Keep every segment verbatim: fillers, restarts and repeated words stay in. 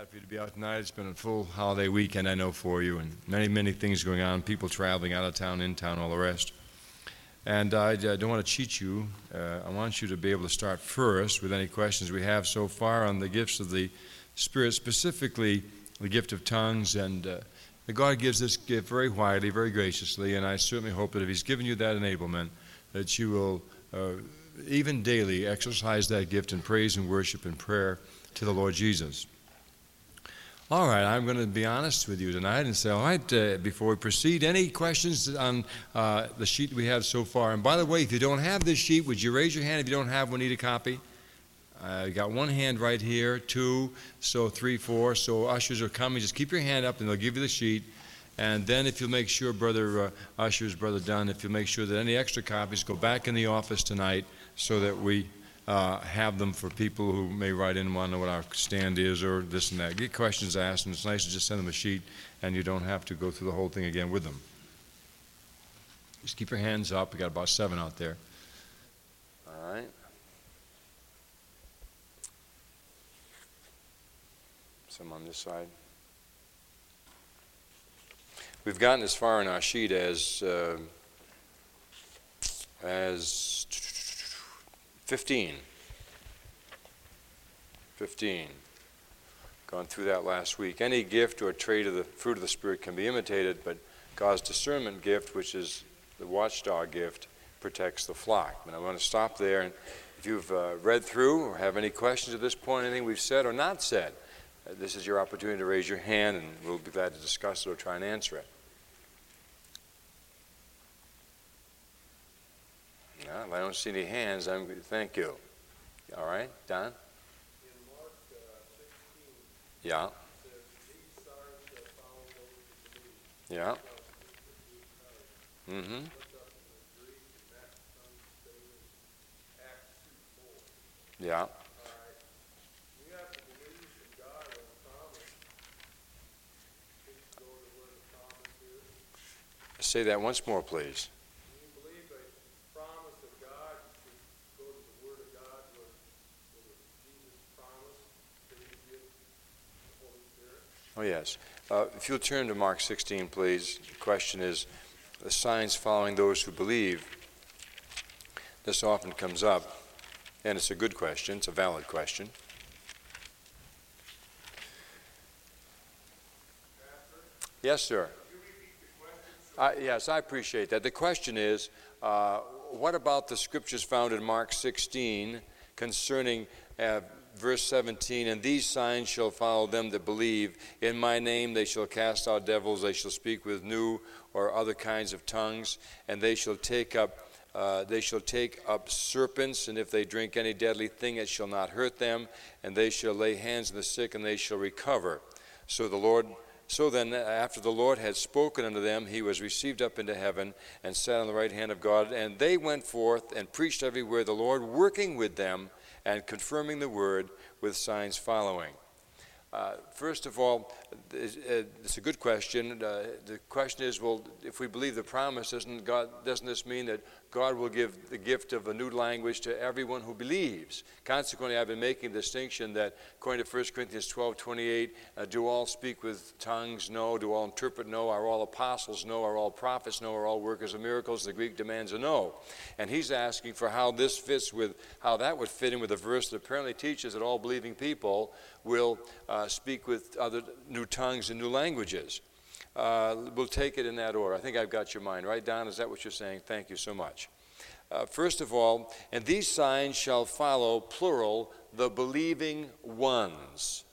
Glad for you to be out tonight. It's been a full holiday weekend, I know, for you, and many, many things going on, people traveling out of town, in town, all the rest. And I, I don't want to cheat you. Uh, I want you to be able to start first with any questions we have so far on the gifts of the Spirit, specifically the gift of tongues. And uh, God gives this gift very widely, very graciously, and I certainly hope that if He's given you that enablement, that you will uh, even daily exercise that gift in praise and worship and prayer to the Lord Jesus. All right, I'm going to be honest with you tonight and say, all right, uh, before we proceed, any questions on uh, the sheet we have so far? And by the way, if you don't have this sheet, would you raise your hand if you don't have one, need a copy? I uh, got one hand right here, two, so three, four. So ushers are coming. Just keep your hand up and they'll give you the sheet. And then if you'll make sure, Brother uh, Ushers, Brother Dunn, if you'll make sure that any extra copies go back in the office tonight so that we Uh, have them for people who may write in and want to know what our stand is or this and that. Get questions asked, and it's nice to just send them a sheet, and you don't have to go through the whole thing again with them. Just keep your hands up. We got about seven out there. All right. Some on this side. We've gotten as far in our sheet as uh, as fifteen. fifteen. Gone through that last week. Any gift or trait of the fruit of the Spirit can be imitated, but God's discernment gift, which is the watchdog gift, protects the flock. And I want to stop there. And if you've uh, read through or have any questions at this point, anything we've said or not said, uh, this is your opportunity to raise your hand, and we'll be glad to discuss it or try and answer it. Yeah, if I don't see any hands, I'm going to thank you. All right, Don? In Mark uh, sixteen, Yeah. it says, these signs shall follow those who believe. Yeah. Mm-hmm. Look up in the Greek, and that comes to Acts two four. Yeah. All right. We have to believe in God on the promise. Please go to where the promise is. Say that once more, please. When you believe a promise of God, you should go to the Word of God where, where Jesus promised that He would give the Holy Spirit. Oh, yes. Uh, if you'll turn to Mark sixteen, please. The question is, the signs following those who believe. This often comes up, and it's a good question. It's a valid question. Yes, sir. Uh, yes, I appreciate that. The question is, uh, what about the scriptures found in Mark sixteen concerning uh, verse seventeen, and these signs shall follow them that believe. In my name they shall cast out devils, they shall speak with new or other kinds of tongues, and they shall take up uh, they shall take up serpents, and if they drink any deadly thing it shall not hurt them, and they shall lay hands on the sick, and they shall recover. So the Lord So then, after the Lord had spoken unto them, he was received up into heaven and sat on the right hand of God. And they went forth and preached everywhere, the Lord working with them and confirming the word with signs following. Uh, first of all, it's a good question. Uh, the question is, well, if we believe the promise, doesn't God? Doesn't this mean that God will give the gift of a new language to everyone who believes? Consequently, I've been making the distinction that, according to First Corinthians twelve twenty-eight, uh, do all speak with tongues? No. Do all interpret? No. Are all apostles? No. Are all prophets? No. Are all workers of miracles? The Greek demands a no. And he's asking for how this fits with, how that would fit in with a verse that apparently teaches that all believing people will uh, speak with other new tongues and new languages. Uh, we'll take it in that order. I think I've got your mind, right, Don? Is that what you're saying? Thank you so much. Uh, first of all, and these signs shall follow, plural, the believing ones.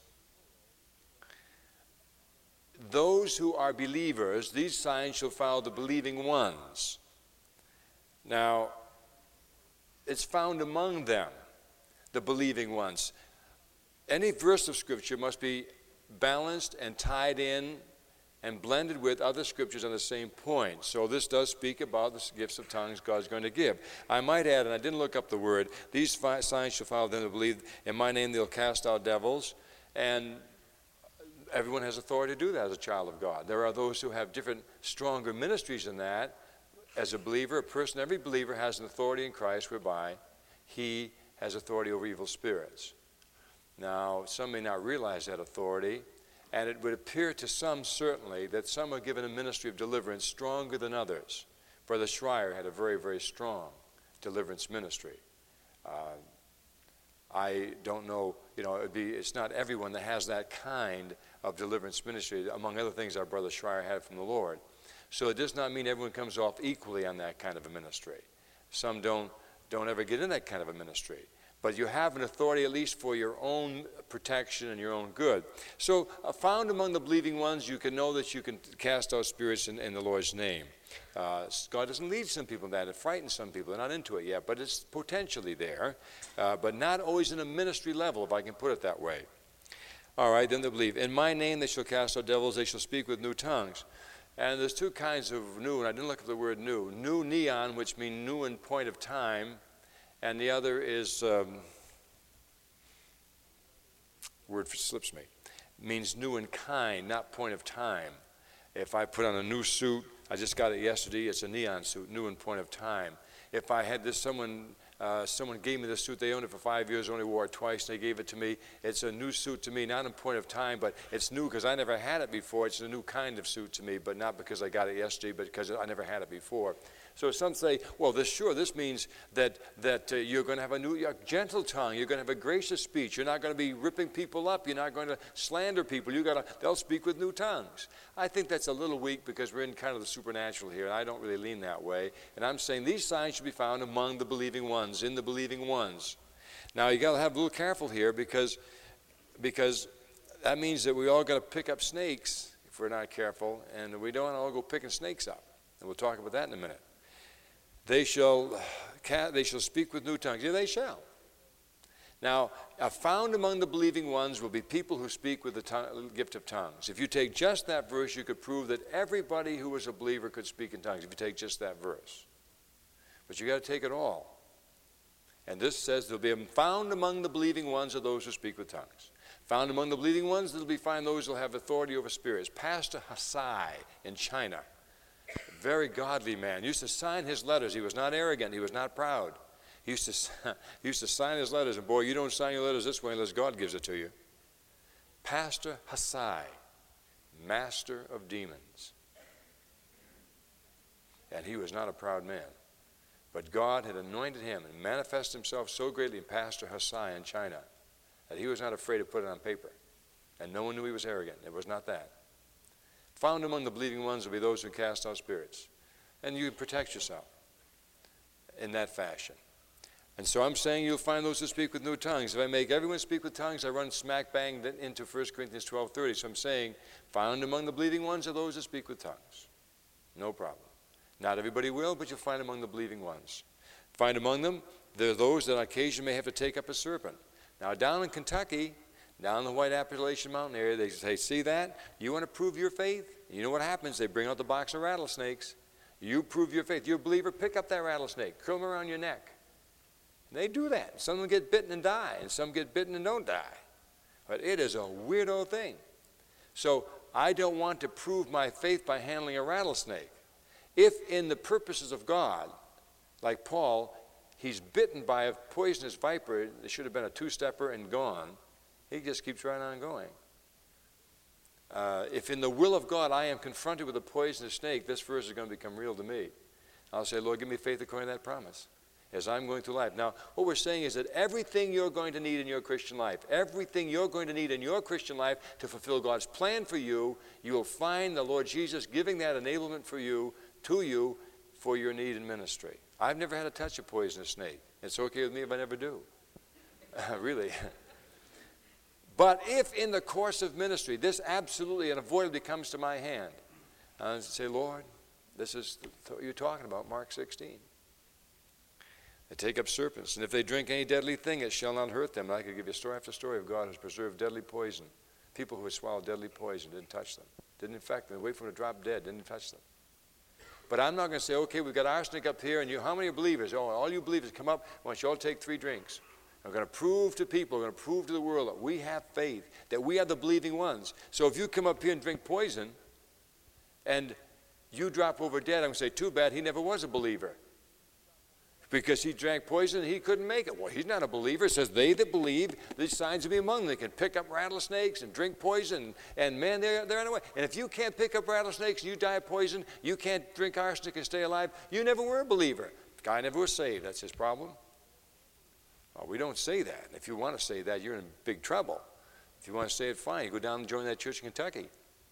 Those who are believers, these signs shall follow the believing ones. Now, it's found among them, the believing ones. Any verse of Scripture must be balanced and tied in and blended with other scriptures on the same point. So this does speak about the gifts of tongues God's going to give. I might add, and I didn't look up the word, these signs shall follow them that believe. In my name they'll cast out devils. And everyone has authority to do that as a child of God. There are those who have different, stronger ministries than that. As a believer, a person, every believer has an authority in Christ whereby he has authority over evil spirits. Now, some may not realize that authority, and it would appear to some certainly that some are given a ministry of deliverance stronger than others. Brother Schreier had a very, very strong deliverance ministry. Uh, I don't know, you know, it'd be, it's not everyone that has that kind of deliverance ministry, among other things our Brother Schreier had from the Lord. So it does not mean everyone comes off equally on that kind of a ministry. Some don't, don't ever get in that kind of a ministry. But you have an authority at least for your own protection and your own good. So uh, found among the believing ones, you can know that you can cast out spirits in, in the Lord's name. Uh, God doesn't lead some people in that. It frightens some people. They're not into it yet, but it's potentially there, uh, but not always in a ministry level, if I can put it that way. All right, then they believe. In my name they shall cast out devils. They shall speak with new tongues. And there's two kinds of new, and I didn't look at the word new. New neon, which means new in point of time, and the other is, um, word slips me, means new in kind, not point of time. If I put on a new suit, I just got it yesterday, it's a neon suit, new in point of time. If I had this, someone, uh, someone gave me this suit, they owned it for five years, only wore it twice, they gave it to me. It's a new suit to me, not in point of time, but it's new because I never had it before. It's a new kind of suit to me, but not because I got it yesterday, but because I never had it before. So some say, well, this sure, this means that, that uh, you're going to have a new, a gentle tongue. You're going to have a gracious speech. You're not going to be ripping people up. You're not going to slander people. You got to, they'll speak with new tongues. I think that's a little weak because we're in kind of the supernatural here, and I don't really lean that way. And I'm saying these signs should be found among the believing ones, in the believing ones. Now, you got to have a little careful here because, because that means that we all got to pick up snakes if we're not careful, and we don't all go picking snakes up. And we'll talk about that in a minute. They shall, they shall speak with new tongues. Yeah, they shall. Now, uh, found among the believing ones will be people who speak with the tongue, gift of tongues. If you take just that verse, you could prove that everybody who was a believer could speak in tongues, if you take just that verse. But you got to take it all. And this says there'll be found among the believing ones are those who speak with tongues. Found among the believing ones, there'll be find those who will have authority over spirits. Pastor Hasai in China, very godly man, used to sign his letters. He was not arrogant. He was not proud. He used to, he used to sign his letters, and boy, you don't sign your letters this way unless God gives it to you. Pastor Hasai, master of demons. And he was not a proud man. But God had anointed him and manifested himself so greatly in Pastor Hasai in China that he was not afraid to put it on paper. And no one knew he was arrogant. It was not that. Found among the believing ones will be those who cast out spirits. And you protect yourself in that fashion. And so I'm saying you'll find those who speak with new tongues. If I make everyone speak with tongues, I run smack bang into First Corinthians twelve thirty. So I'm saying, found among the believing ones are those who speak with tongues. No problem. Not everybody will, but you'll find among the believing ones. Find among them, there are those that on occasion may have to take up a serpent. Now down in Kentucky, down in the White Appalachian Mountain area, they say, see that? You want to prove your faith? You know what happens? They bring out the box of rattlesnakes. You prove your faith. You're a believer, pick up that rattlesnake, curl them around your neck. And they do that. Some of them get bitten and die, and some get bitten and don't die. But it is a weirdo thing. So I don't want to prove my faith by handling a rattlesnake. If in the purposes of God, like Paul, he's bitten by a poisonous viper, it should have been a two-stepper and gone, he just keeps right on going. Uh, if in the will of God I am confronted with a poisonous snake, this verse is going to become real to me. I'll say, Lord, give me faith according to that promise as I'm going through life. Now, what we're saying is that everything you're going to need in your Christian life, everything you're going to need in your Christian life to fulfill God's plan for you, you will find the Lord Jesus giving that enablement for you, to you, for your need in ministry. I've never had to touch a poisonous snake. It's okay with me if I never do. Uh, really. But if in the course of ministry, this absolutely and avoidably comes to my hand, I say, Lord, this is what you're talking about, Mark sixteen. They take up serpents, and if they drink any deadly thing, it shall not hurt them. And I could give you story after story of God who's preserved deadly poison. People who had swallowed deadly poison didn't touch them. Didn't infect them. Wait for them to drop dead. Didn't touch them. But I'm not going to say, okay, we've got arsenic up here, and you, how many believers? Oh, all you believers come up. I want you all to take three drinks. I'm going to prove to people, I'm going to prove to the world that we have faith, that we are the believing ones. So if you come up here and drink poison, and you drop over dead, I'm going to say, too bad, he never was a believer. Because he drank poison and he couldn't make it. Well, he's not a believer. It says, they that believe, these signs will be among them. They can pick up rattlesnakes and drink poison. And, man, they're, they're on the way. And if you can't pick up rattlesnakes and you die of poison, you can't drink arsenic and stay alive, you never were a believer. The guy never was saved. That's his problem. Well, we don't say that. If you want to say that, you're in big trouble. If you want to say it, fine. You go down and join that church in Kentucky.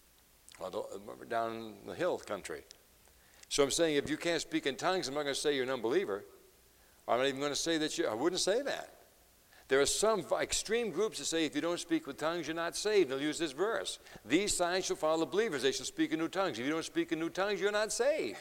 Or down the hill country. So I'm saying if you can't speak in tongues, I'm not going to say you're an unbeliever. I'm not even going to say that you, I wouldn't say that. There are some extreme groups that say if you don't speak with tongues, you're not saved. They'll use this verse. These signs shall follow the believers. They shall speak in new tongues. If you don't speak in new tongues, you're not saved.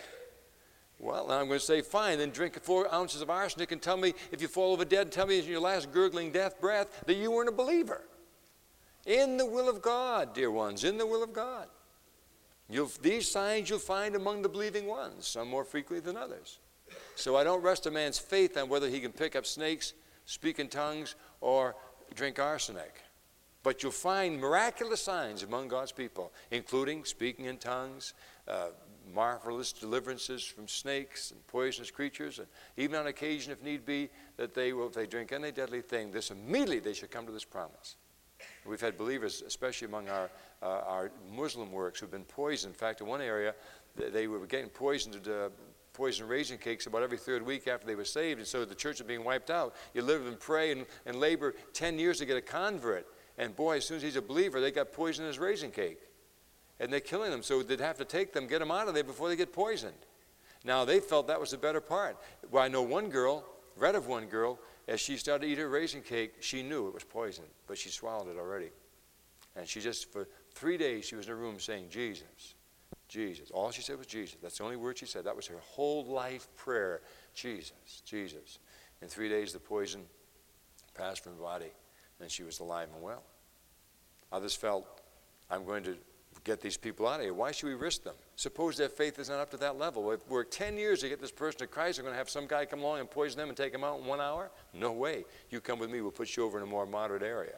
Well, now I'm going to say, fine, then drink four ounces of arsenic and tell me, if you fall over dead, tell me in your last gurgling death breath that you weren't a believer. In the will of God, dear ones, in the will of God. You'll, these signs you'll find among the believing ones, some more frequently than others. So I don't rest a man's faith on whether he can pick up snakes, speak in tongues, or drink arsenic. But you'll find miraculous signs among God's people, including speaking in tongues, uh, marvelous deliverances from snakes and poisonous creatures, and even on occasion, if need be, that they will, if they drink any deadly thing, this immediately they should come to this promise. We've had believers, especially among our, uh, our Muslim works, who've been poisoned. In fact, in one area, they, they were getting poisoned uh, poison raisin cakes about every third week after they were saved, and so the church was being wiped out. You live and pray and, and labor ten years to get a convert, and boy, as soon as he's a believer, they got poison in his raisin cake. And they're killing them, so they'd have to take them, get them out of there before they get poisoned. Now, they felt that was the better part. Well, I know one girl, read of one girl, as she started to eat her raisin cake, she knew it was poison, but she swallowed it already. And she just, for three days, she was in her room saying, Jesus, Jesus. All she said was Jesus. That's the only word she said. That was her whole life prayer. Jesus, Jesus. In three days, the poison passed from her body, and she was alive and well. Others felt, I'm going to get these people out of here. Why should we risk them? Suppose their faith is not up to that level. We've worked ten years to get this person to Christ. We're going to have some guy come along and poison them and take them out in one hour? No way. You come with me, we'll put you over in a more moderate area.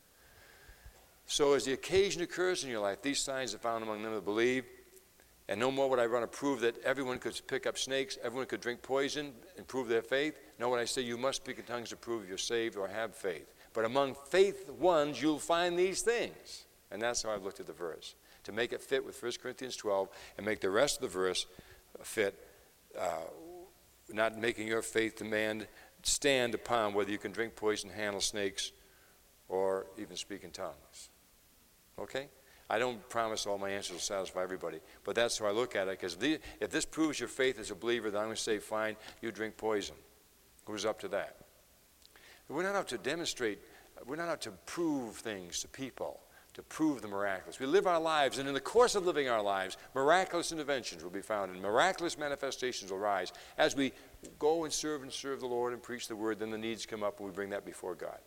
So as the occasion occurs in your life, these signs are found among them that believe. And no more would I want to prove that everyone could pick up snakes, everyone could drink poison and prove their faith. No, when I say you must speak in tongues to prove you're saved or have faith. But among faith ones, you'll find these things. And that's how I've looked at the verse, to make it fit with First Corinthians twelve and make the rest of the verse fit, uh, not making your faith demand stand upon whether you can drink poison, handle snakes, or even speak in tongues. Okay? I don't promise all my answers will satisfy everybody, but that's how I look at it, because if this proves your faith as a believer, then I'm going to say, fine, you drink poison. Who's up to that? We're not out to demonstrate, we're not out to prove things to people, to prove the miraculous. We live our lives, and in the course of living our lives, miraculous interventions will be found, and miraculous manifestations will rise. As we go and serve and serve the Lord and preach the word, then the needs come up, and we bring that before God.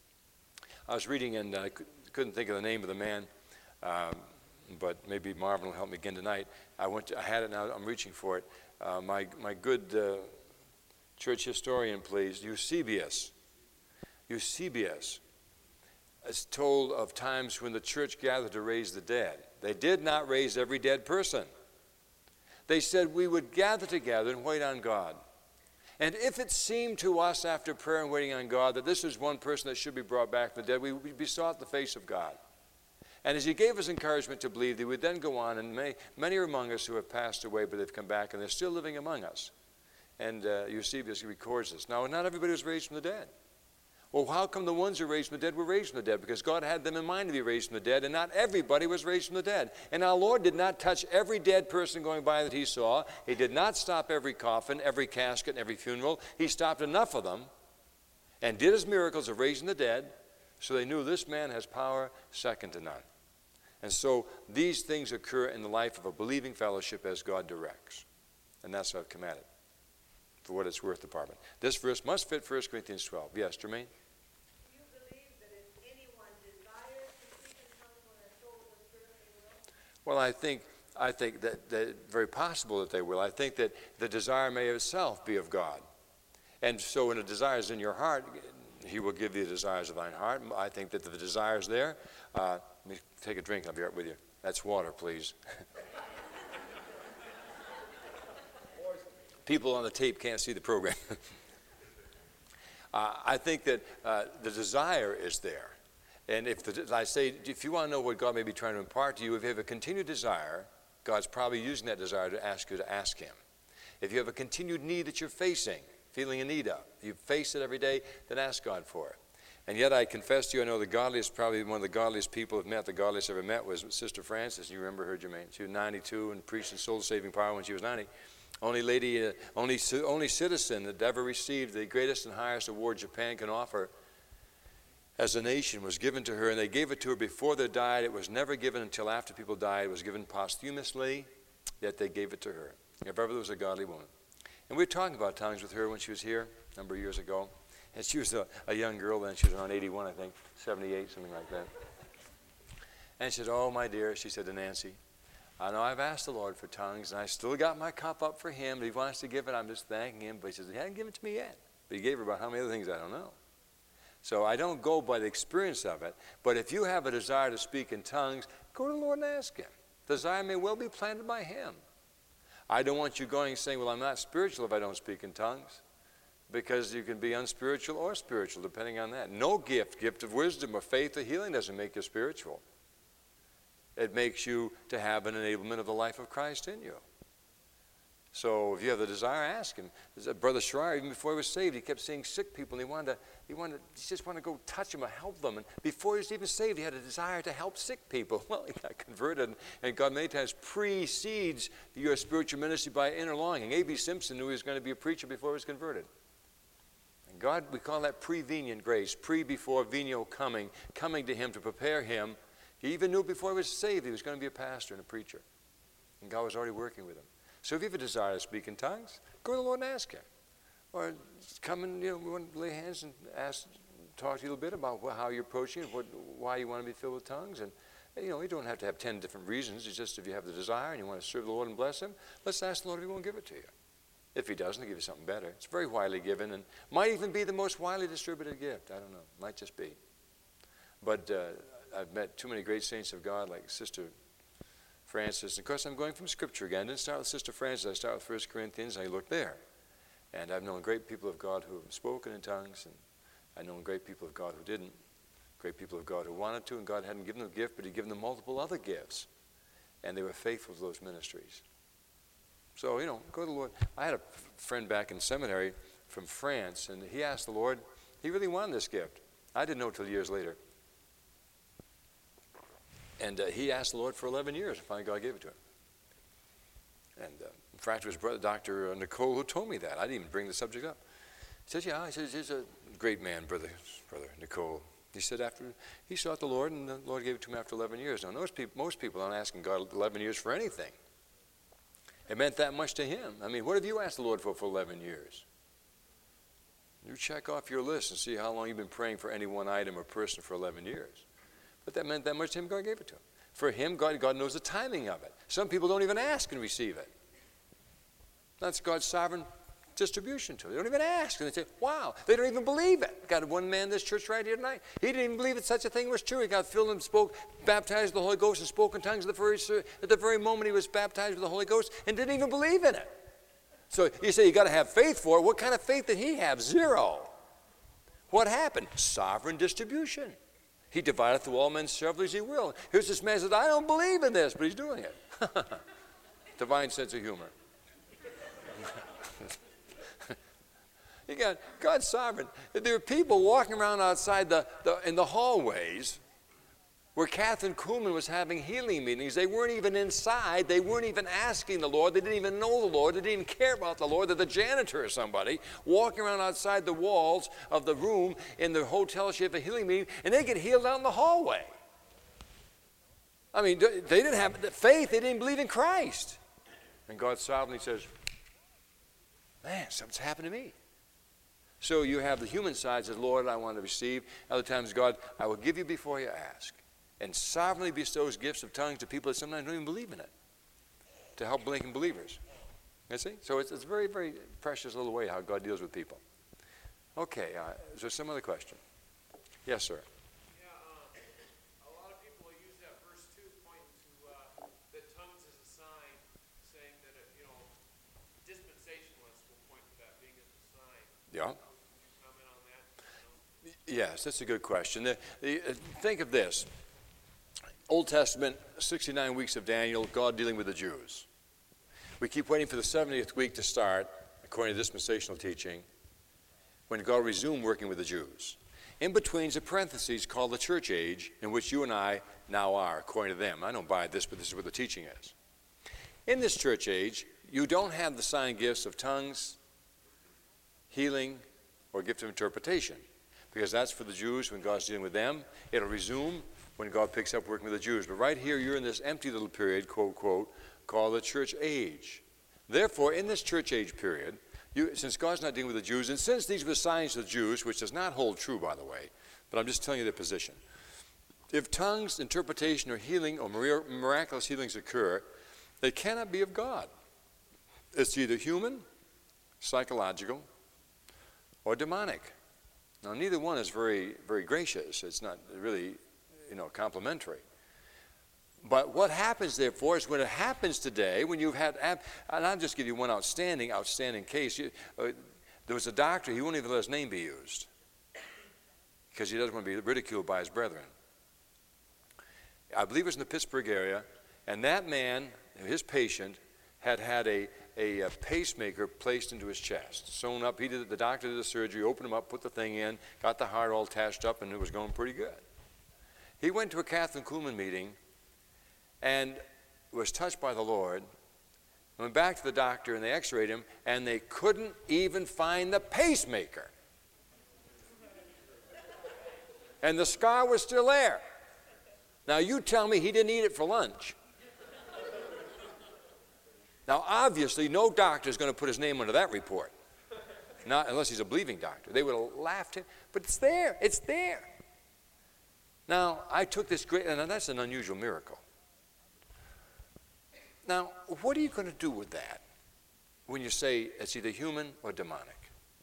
I was reading, and I couldn't think of the name of the man, um, but maybe Marvin will help me again tonight. I went to, I had it now, I'm reaching for it. Uh, my, my good uh, church historian, please, Eusebius. Eusebius is told of times when the church gathered to raise the dead. They did not raise every dead person. They said we would gather together and wait on God. And if it seemed to us after prayer and waiting on God that this is one person that should be brought back from the dead, we besought the face of God. And as he gave us encouragement to believe, they would then go on, and many, many are among us who have passed away, but they've come back, and they're still living among us. And uh, Eusebius records this. Now, not everybody was raised from the dead. Well, how come the ones who were raised from the dead were raised from the dead? Because God had them in mind to be raised from the dead, and not everybody was raised from the dead. And our Lord did not touch every dead person going by that he saw. He did not stop every coffin, every casket, and every funeral. He stopped enough of them and did his miracles of raising the dead, so they knew this man has power second to none. And so these things occur in the life of a believing fellowship as God directs. And that's how I've come at it, for what it's worth, department. This verse must fit First Corinthians twelve. Yes, Jermaine? Do you believe that if anyone desires to speak in tongues when they're filled with the Spirit, they will? Well, I think, I think that, that it's very possible that they will. I think that the desire may itself be of God. And so when a desire is in your heart, he will give thee the desires of thine heart. I think that the desire is there. Uh, let me take a drink. I'll be right with you. That's water, please. People on the tape can't see the program. Uh, I think that uh, the desire is there. And if the, I say, if you want to know what God may be trying to impart to you, if you have a continued desire, God's probably using that desire to ask you to ask him. If you have a continued need that you're facing, feeling in need of, you face it every day, then ask God for it. And yet I confess to you, I know the godliest, probably one of the godliest people I've met, the godliest I've ever met was Sister Frances. You remember her, Jermaine. She was ninety-two and preached in soul-saving power when she was ninety. Only lady, uh, only, only citizen that ever received the greatest and highest award Japan can offer as a nation was given to her, and they gave it to her before they died. It was never given until after people died. It was given posthumously, yet they gave it to her. If ever there was a godly woman. And we were talking about tongues with her when she was here a number of years ago. And she was a, a young girl then. She was around eighty-one, I think, seventy-eight, something like that. And she said, oh, my dear, she said to Nancy, I know I've asked the Lord for tongues, and I still got my cup up for him. But he wants to give it. I'm just thanking him. But he says, he hasn't given it to me yet. But he gave her about how many other things I don't know. So I don't go by the experience of it. But if you have a desire to speak in tongues, go to the Lord and ask him. Desire may well be planted by him. I don't want you going and saying, well, I'm not spiritual if I don't speak in tongues. Because you can be unspiritual or spiritual, depending on that. No gift, gift of wisdom or faith or healing doesn't make you spiritual. It makes you to have an enablement of the life of Christ in you. So if you have the desire, ask him. Brother Schreier, even before he was saved, he kept seeing sick people, and he wanted to, he wanted, he just wanted to go touch them and help them. And before he was even saved, he had a desire to help sick people. Well, he got converted, and God many times precedes your spiritual ministry by inner longing. A B Simpson knew he was going to be a preacher before he was converted. And God, we call that prevenient grace, pre before venio coming, coming to him to prepare him. He even knew before he was saved he was going to be a pastor and a preacher. And God was already working with him. So if you have a desire to speak in tongues, go to the Lord and ask him. Or come and, you know, we want to lay hands and ask, talk to you a little bit about how you're approaching it, what, why you want to be filled with tongues. And, you know, you don't have to have ten different reasons. It's just if you have the desire and you want to serve the Lord and bless him, let's ask the Lord if he won't give it to you. If he doesn't, he'll give you something better. It's very widely given and might even be the most widely distributed gift. I don't know. Might just be. But uh, I've met too many great saints of God like Sister Frances. Of course, I'm going from Scripture again. I didn't start with Sister Frances. I start with First Corinthians. I look there. And I've known great people of God who have spoken in tongues, and I've known great people of God who didn't. Great people of God who wanted to, and God hadn't given them a gift, but he'd given them multiple other gifts. And they were faithful to those ministries. So, you know, go to the Lord. I had a friend back in seminary from France, and he asked the Lord, he really wanted this gift. I didn't know until years later. And uh, he asked the Lord for eleven years, and finally God gave it to him. And uh, in fact, it was brother, Doctor Nicole who told me that. I didn't even bring the subject up. He says, yeah, he says, he's a great man, brother, brother Nicole. He said after, he sought the Lord, and the Lord gave it to him after eleven years. Now, most people, most people aren't asking God eleven years for anything. It meant that much to him. I mean, what have you asked the Lord for for eleven years? You check off your list and see how long you've been praying for any one item or person for eleven years. But that meant that much to him, God gave it to him. For him, God, God knows the timing of it. Some people don't even ask and receive it. That's God's sovereign distribution to them. They don't even ask. And they say, wow, they don't even believe it. Got one man in this church right here tonight. He didn't even believe that such a thing was true. He got filled and spoke, baptized with the Holy Ghost and spoke in tongues at the very, at the very moment he was baptized with the Holy Ghost and didn't even believe in it. So you say you got to have faith for it. What kind of faith did he have? Zero. What happened? Sovereign distribution. He divideth to all men severally as he will. Here's this man who says, I don't believe in this, but he's doing it. Divine sense of humor. You got God's sovereign. There are people walking around outside the, the in the hallways where Catherine Kuhlman was having healing meetings. They weren't even inside. They weren't even asking the Lord. They didn't even know the Lord. They didn't even care about the Lord. They're the janitor or somebody walking around outside the walls of the room in the hotel she had a healing meeting, and they get healed out in the hallway. I mean, they didn't have faith. They didn't believe in Christ. And God sovereignly says, man, something's happened to me. So you have the human side says, Lord, I want to receive. Other times, God, I will give you before you ask. And sovereignly bestows gifts of tongues to people that sometimes don't even believe in it, to help blinking believers. You see? So it's, it's a very, very precious little way how God deals with people. Okay, uh, is there some other question? Yes, sir. Yeah, um, a lot of people will use that verse two, pointing to uh, that tongues is a sign, saying that, it, you know, dispensationalists will point to that being as a sign. Yeah. Can you comment on that? Yes, that's a good question. The, the, uh, think of this. Old Testament, sixty-nine weeks of Daniel, God dealing with the Jews. We keep waiting for the seventieth week to start, according to dispensational teaching, when God resumed working with the Jews. In between is a parenthesis called the church age, in which you and I now are, according to them. I don't buy this, but this is what the teaching is. In this church age, you don't have the sign gifts of tongues, healing, or gift of interpretation, because that's for the Jews when God's dealing with them. It'll resume when God picks up working with the Jews. But right here, you're in this empty little period, quote, quote, called the church age. Therefore, in this church age period, you, since God's not dealing with the Jews, and since these were signs of the Jews, which does not hold true, by the way, but I'm just telling you their position. If tongues, interpretation, or healing, or miraculous healings occur, they cannot be of God. It's either human, psychological, or demonic. Now, neither one is very, very gracious. It's not really, you know, complimentary. But what happens, therefore, is when it happens today, when you've had, and I'll just give you one outstanding, outstanding case. You, uh, there was a doctor, he wouldn't even let his name be used because he doesn't want to be ridiculed by his brethren. I believe it was in the Pittsburgh area, and that man, his patient, had had a, a, a pacemaker placed into his chest, sewn up. He did, the doctor did the surgery, opened him up, put the thing in, got the heart all attached up, and it was going pretty good. He went to a Catherine Kuhlman meeting and was touched by the Lord, went back to the doctor, and they x-rayed him, and they couldn't even find the pacemaker. And the scar was still there. Now, you tell me he didn't eat it for lunch. Now, obviously, no doctor is going to put his name under that report, not unless he's a believing doctor. They would have laughed him, but it's there. It's there. Now, I took this great, and that's an unusual miracle. Now, what are you going to do with that when you say it's either human or demonic?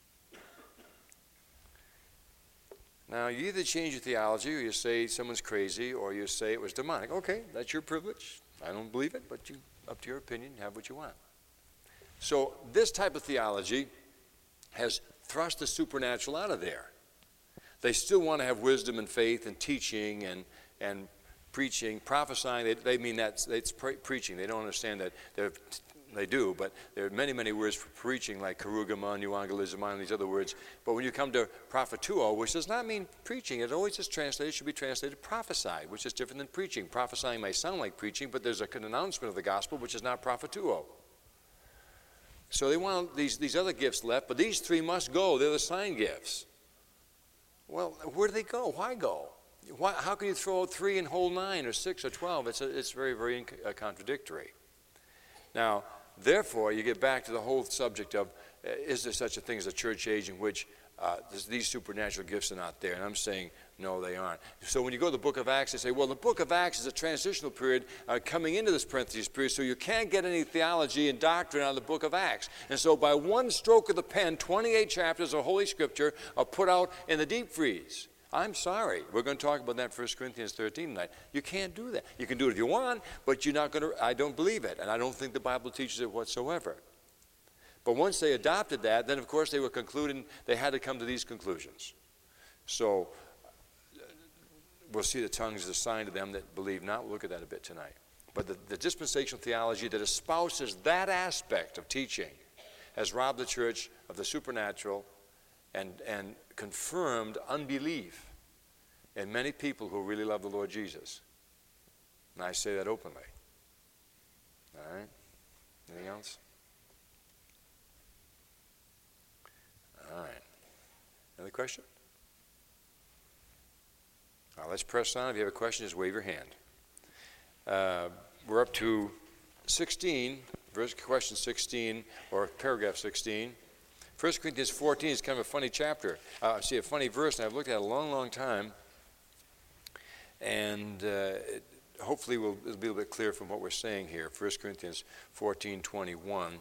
Now, you either change your theology, or you say someone's crazy, or you say it was demonic. Okay, that's your privilege. I don't believe it, but you, up to your opinion, have what you want. So this type of theology has thrust the supernatural out of there. They still want to have wisdom and faith and teaching and, and preaching, prophesying. They, they mean that's it's pre- preaching. They don't understand that they're They do, but there are many, many words for preaching, like karugama, euangelizomai, and these other words. But when you come to prophetuo, which does not mean preaching, it always is translated, should be translated prophesy, which is different than preaching. Prophesying may sound like preaching, but there's an announcement of the gospel, which is not prophetuo. So they want these, these other gifts left, but these three must go. They're the sign gifts. Well, where do they go? Why go? Why, how can you throw out three and hold nine or six or twelve? It's, a, it's very, very inc- uh, contradictory. Now, therefore, you get back to the whole subject of, uh, is there such a thing as a church age in which uh, these supernatural gifts are not there? And I'm saying, no, they aren't. So when you go to the book of Acts, they say, well, the book of Acts is a transitional period uh, coming into this parentheses period, so you can't get any theology and doctrine out of the book of Acts. And so by one stroke of the pen, twenty-eight chapters of Holy Scripture are put out in the deep freeze. I'm sorry. We're going to talk about that in First Corinthians thirteen tonight. You can't do that. You can do it if you want, but you're not going to, I don't believe it, and I don't think the Bible teaches it whatsoever. But once they adopted that, then of course they were concluding, they had to come to these conclusions. So we'll see the tongues as a sign to them that believe not. We'll look at that a bit tonight. But the, the dispensational theology that espouses that aspect of teaching has robbed the church of the supernatural and, and confirmed unbelief in many people who really love the Lord Jesus. And I say that openly. All right? Anything else? All right. Another question? Now let's press on. If you have a question, just wave your hand. Uh, we're up to sixteen, verse question sixteen, or paragraph sixteen. First Corinthians fourteen is kind of a funny chapter. Uh, see, a funny verse, and I've looked at it a long, long time. And uh, it, hopefully we'll, it'll be a little bit clear from what we're saying here. First Corinthians fourteen twenty-one.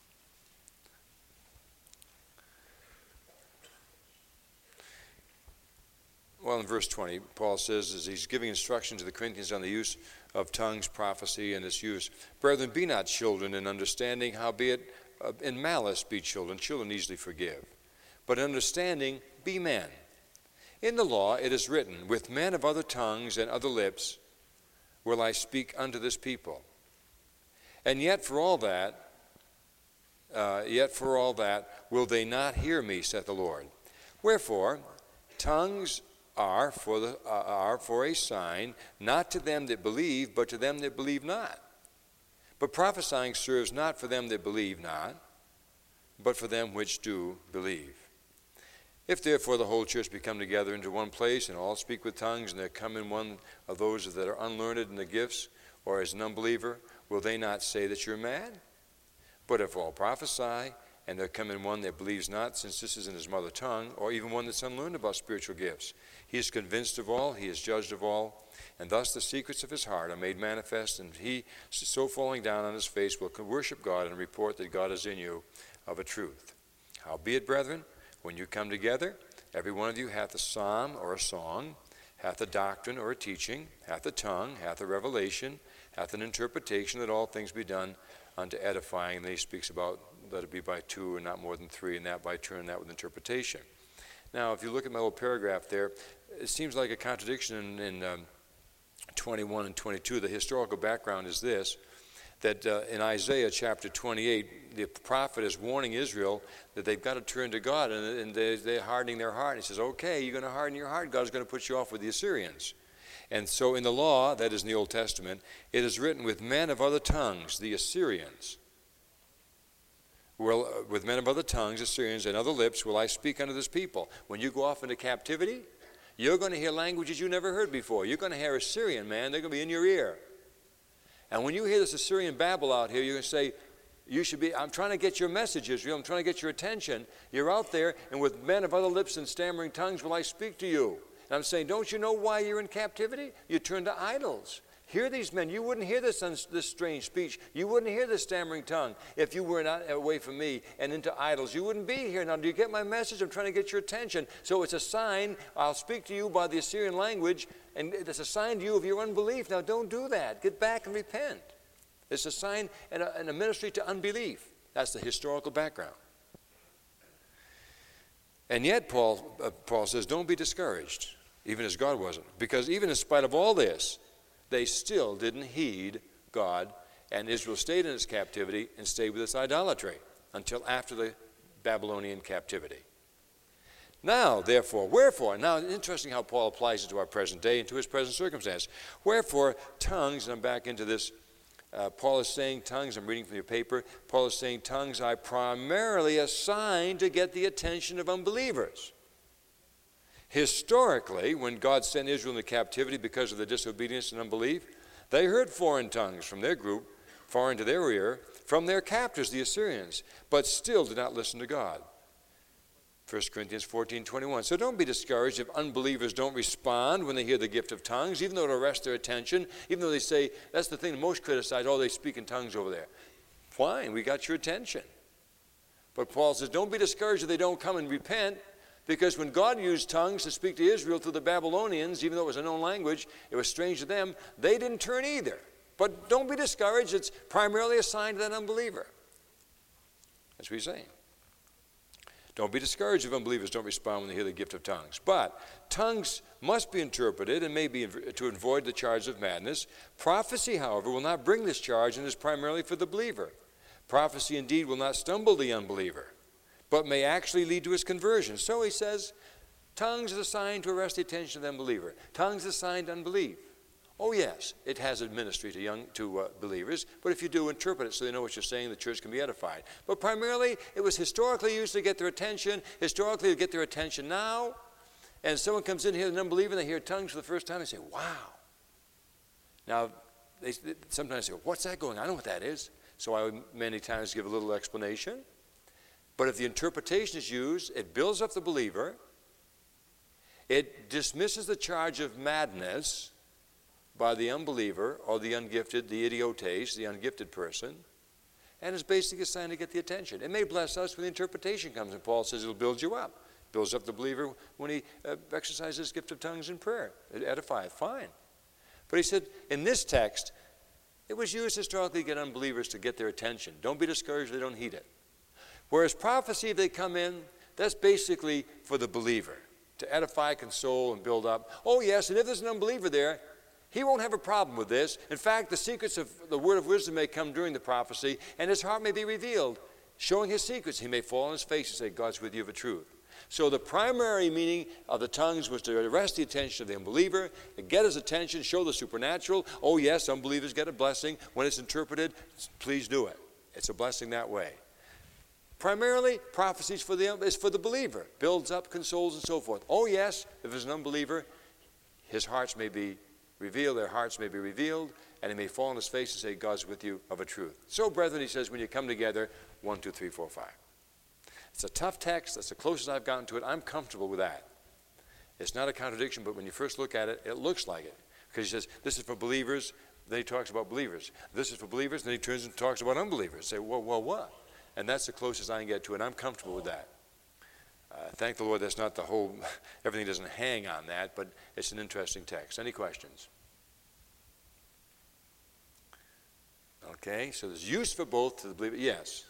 Well, in verse twenty, Paul says, as he's giving instruction to the Corinthians on the use of tongues, prophecy, and its use, brethren, be not children in understanding, howbeit uh, in malice be children. Children easily forgive. But in understanding, be men. In the law it is written, with men of other tongues and other lips will I speak unto this people. And yet for all that, uh, yet for all that will they not hear me, saith the Lord. Wherefore, tongues are for, the, uh, are for a sign, not to them that believe, but to them that believe not. But prophesying serves not for them that believe not, but for them which do believe. If therefore the whole church be come together into one place, and all speak with tongues, and there come in one of those that are unlearned in the gifts, or as an unbeliever, will they not say that you're mad? But if all prophesy, and there come in one that believes not, since this is in his mother tongue, or even one that's unlearned about spiritual gifts, he is convinced of all, he is judged of all, and thus the secrets of his heart are made manifest, and he, so falling down on his face, will worship God and report that God is in you of a truth. Howbeit, brethren, when you come together, every one of you hath a psalm or a song, hath a doctrine or a teaching, hath a tongue, hath a revelation, hath an interpretation, that all things be done unto edifying. And then he speaks about, let it be by two and not more than three, and that by turn, that with interpretation. Now, if you look at my little paragraph there, it seems like a contradiction in, in um, twenty-one and twenty-two. The historical background is this, that uh, in Isaiah chapter twenty-eight, the prophet is warning Israel that they've got to turn to God, and, and they, they're hardening their heart. He says, okay, you're going to harden your heart. God's going to put you off with the Assyrians. And so in the law, that is in the Old Testament, it is written, with men of other tongues, the Assyrians, will, uh, with men of other tongues, Assyrians, and other lips will I speak unto this people. When you go off into captivity, you're going to hear languages you never heard before. You're going to hear Assyrian, man. They're going to be in your ear. And when you hear this Assyrian babble out here, you're going to say, you should be, I'm trying to get your message, Israel. I'm trying to get your attention. You're out there, and with men of other lips and stammering tongues will I speak to you. And I'm saying, don't you know why you're in captivity? You turn to idols. Hear these men. You wouldn't hear this, this strange speech. You wouldn't hear this stammering tongue if you were not away from me and into idols. You wouldn't be here. Now, do you get my message? I'm trying to get your attention. So it's a sign. I'll speak to you by the Assyrian language, and it's a sign to you of your unbelief. Now, don't do that. Get back and repent. It's a sign and a, and a ministry to unbelief. That's the historical background. And yet, Paul, uh, Paul says, don't be discouraged, even as God wasn't. Because even in spite of all this, they still didn't heed God, and Israel stayed in its captivity and stayed with its idolatry until after the Babylonian captivity. Now, therefore, wherefore, now it's interesting how Paul applies it to our present day and to his present circumstance. Wherefore, tongues, and I'm back into this, uh, Paul is saying tongues, I'm reading from your paper, Paul is saying tongues I primarily assigned to get the attention of unbelievers. Historically, when God sent Israel into captivity because of the disobedience and unbelief, they heard foreign tongues from their group, foreign to their ear, from their captors, the Assyrians, but still did not listen to God. First Corinthians fourteen twenty-one. So don't be discouraged if unbelievers don't respond when they hear the gift of tongues, even though it arrests their attention, even though they say, that's the thing most criticized, oh, they speak in tongues over there. Fine, we got your attention. But Paul says, don't be discouraged if they don't come and repent, because when God used tongues to speak to Israel through the Babylonians, even though it was a known language, it was strange to them, they didn't turn either. But don't be discouraged. It's primarily assigned to that unbeliever. That's what he's saying. Don't be discouraged if unbelievers don't respond when they hear the gift of tongues. But tongues must be interpreted and may be to avoid the charge of madness. Prophecy, however, will not bring this charge and is primarily for the believer. Prophecy indeed will not stumble the unbeliever, but may actually lead to his conversion. So he says, tongues is assigned to arrest the attention of the unbeliever. Tongues is assigned to unbelief. Oh yes, it has a ministry to young to uh, believers, but if you do, interpret it so they know what you're saying, the church can be edified. But primarily, it was historically used to get their attention, historically to get their attention now, and someone comes in here, an unbeliever, and they hear tongues for the first time, they say, wow. Now, they sometimes say, what's that going on? I know what that is. So I would many times give a little explanation. But if the interpretation is used, it builds up the believer. It dismisses the charge of madness by the unbeliever or the ungifted, the idiotes, the ungifted person, and is basically assigned to get the attention. It may bless us when the interpretation comes, and Paul says it'll build you up. Builds up the believer when he uh, exercises his gift of tongues in prayer. It edifieth, fine. But he said, in this text, it was used historically to get unbelievers to get their attention. Don't be discouraged if they don't heed it. Whereas prophecy, if they come in, that's basically for the believer. to edify, console, and build up. Oh, yes, and if there's an unbeliever there, he won't have a problem with this. In fact, the secrets of the word of wisdom may come during the prophecy, and his heart may be revealed, showing his secrets. He may fall on his face and say, God's with you of a truth. So the primary meaning of the tongues was to arrest the attention of the unbeliever, to get his attention, show the supernatural. Oh, yes, unbelievers get a blessing. When it's interpreted, please do it. It's a blessing that way. Primarily, prophecies for the, is for the believer. Builds up, consoles, and so forth. Oh, yes, if there's an unbeliever, his hearts may be revealed, their hearts may be revealed, and he may fall on his face and say, God's with you of a truth. So, brethren, he says, when you come together, one, two, three, four, five. It's a tough text. That's the closest I've gotten to it. I'm comfortable with that. It's not a contradiction, but when you first look at it, it looks like it. Because he says, this is for believers, then he talks about believers. This is for believers, then he turns and talks about unbelievers. Say, well, well, what? And that's the closest I can get to it. I'm comfortable with that. Uh, thank the Lord that's not the whole, everything doesn't hang on that, but it's an interesting text. Any questions? Okay, so there's use for both to the believer. Yes.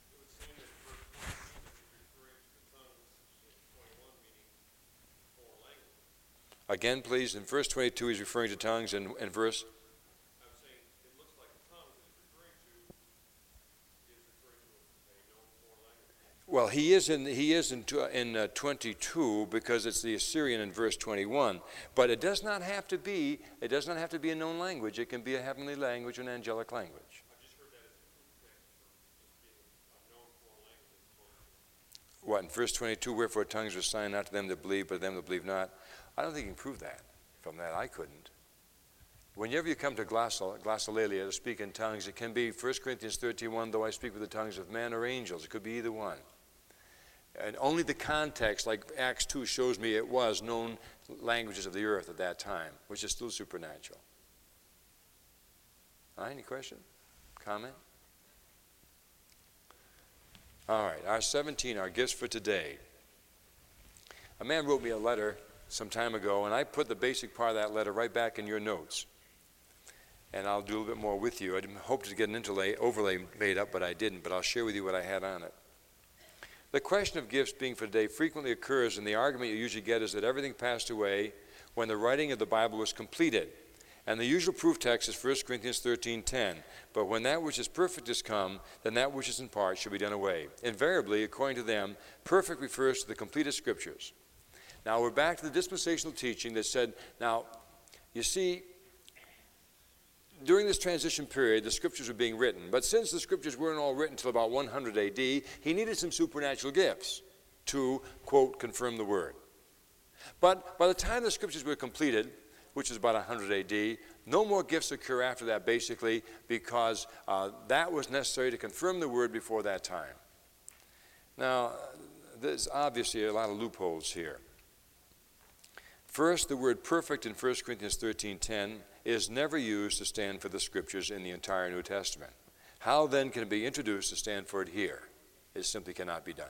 Again, please, in verse twenty-two, he's referring to tongues, and, and verse? I'm saying it looks like the tongues that it's referring to is referring to a known foreign language. Well, he is in he is in, in uh, twenty-two because it's the Assyrian in verse twenty-one. But it does not have to be it does not have to be a known language. It can be a heavenly language or an angelic language. I just heard that as a proof text for this being a known foreign language. What, in verse twenty-two, wherefore tongues are assigned not to them that believe, but to them that believe not. I don't think you can prove that. From that, I couldn't. Whenever you come to glossol, glossolalia, to speak in tongues, it can be First Corinthians thirteen one, though I speak with the tongues of men or angels. It could be either one. And only the context, like Acts two, shows me it was known languages of the earth at that time, which is still supernatural. All right, any question? Comment? All right, our seventeen, our gifts for today. A man wrote me a letter some time ago, and I put the basic part of that letter right back in your notes. And I'll do a little bit more with you. I hoped to get an interlay, overlay made up, but I didn't. But I'll share with you what I had on it. The question of gifts being for today frequently occurs, and the argument you usually get is that everything passed away when the writing of the Bible was completed. And the usual proof text is First Corinthians thirteen ten. But when that which is perfect is come, then that which is in part should be done away. Invariably, according to them, perfect refers to the completed scriptures. Now we're back to the dispensational teaching that said, now, you see, during this transition period, the scriptures were being written. But since the scriptures weren't all written until about one hundred A D, he needed some supernatural gifts to, quote, confirm the word. But by the time the scriptures were completed, which is about one hundred A D, no more gifts occur after that, basically, because uh, that was necessary to confirm the word before that time. Now, there's obviously a lot of loopholes here. First, the word perfect in First Corinthians thirteen ten is never used to stand for the scriptures in the entire New Testament. How then can it be introduced to stand for it here? It simply cannot be done.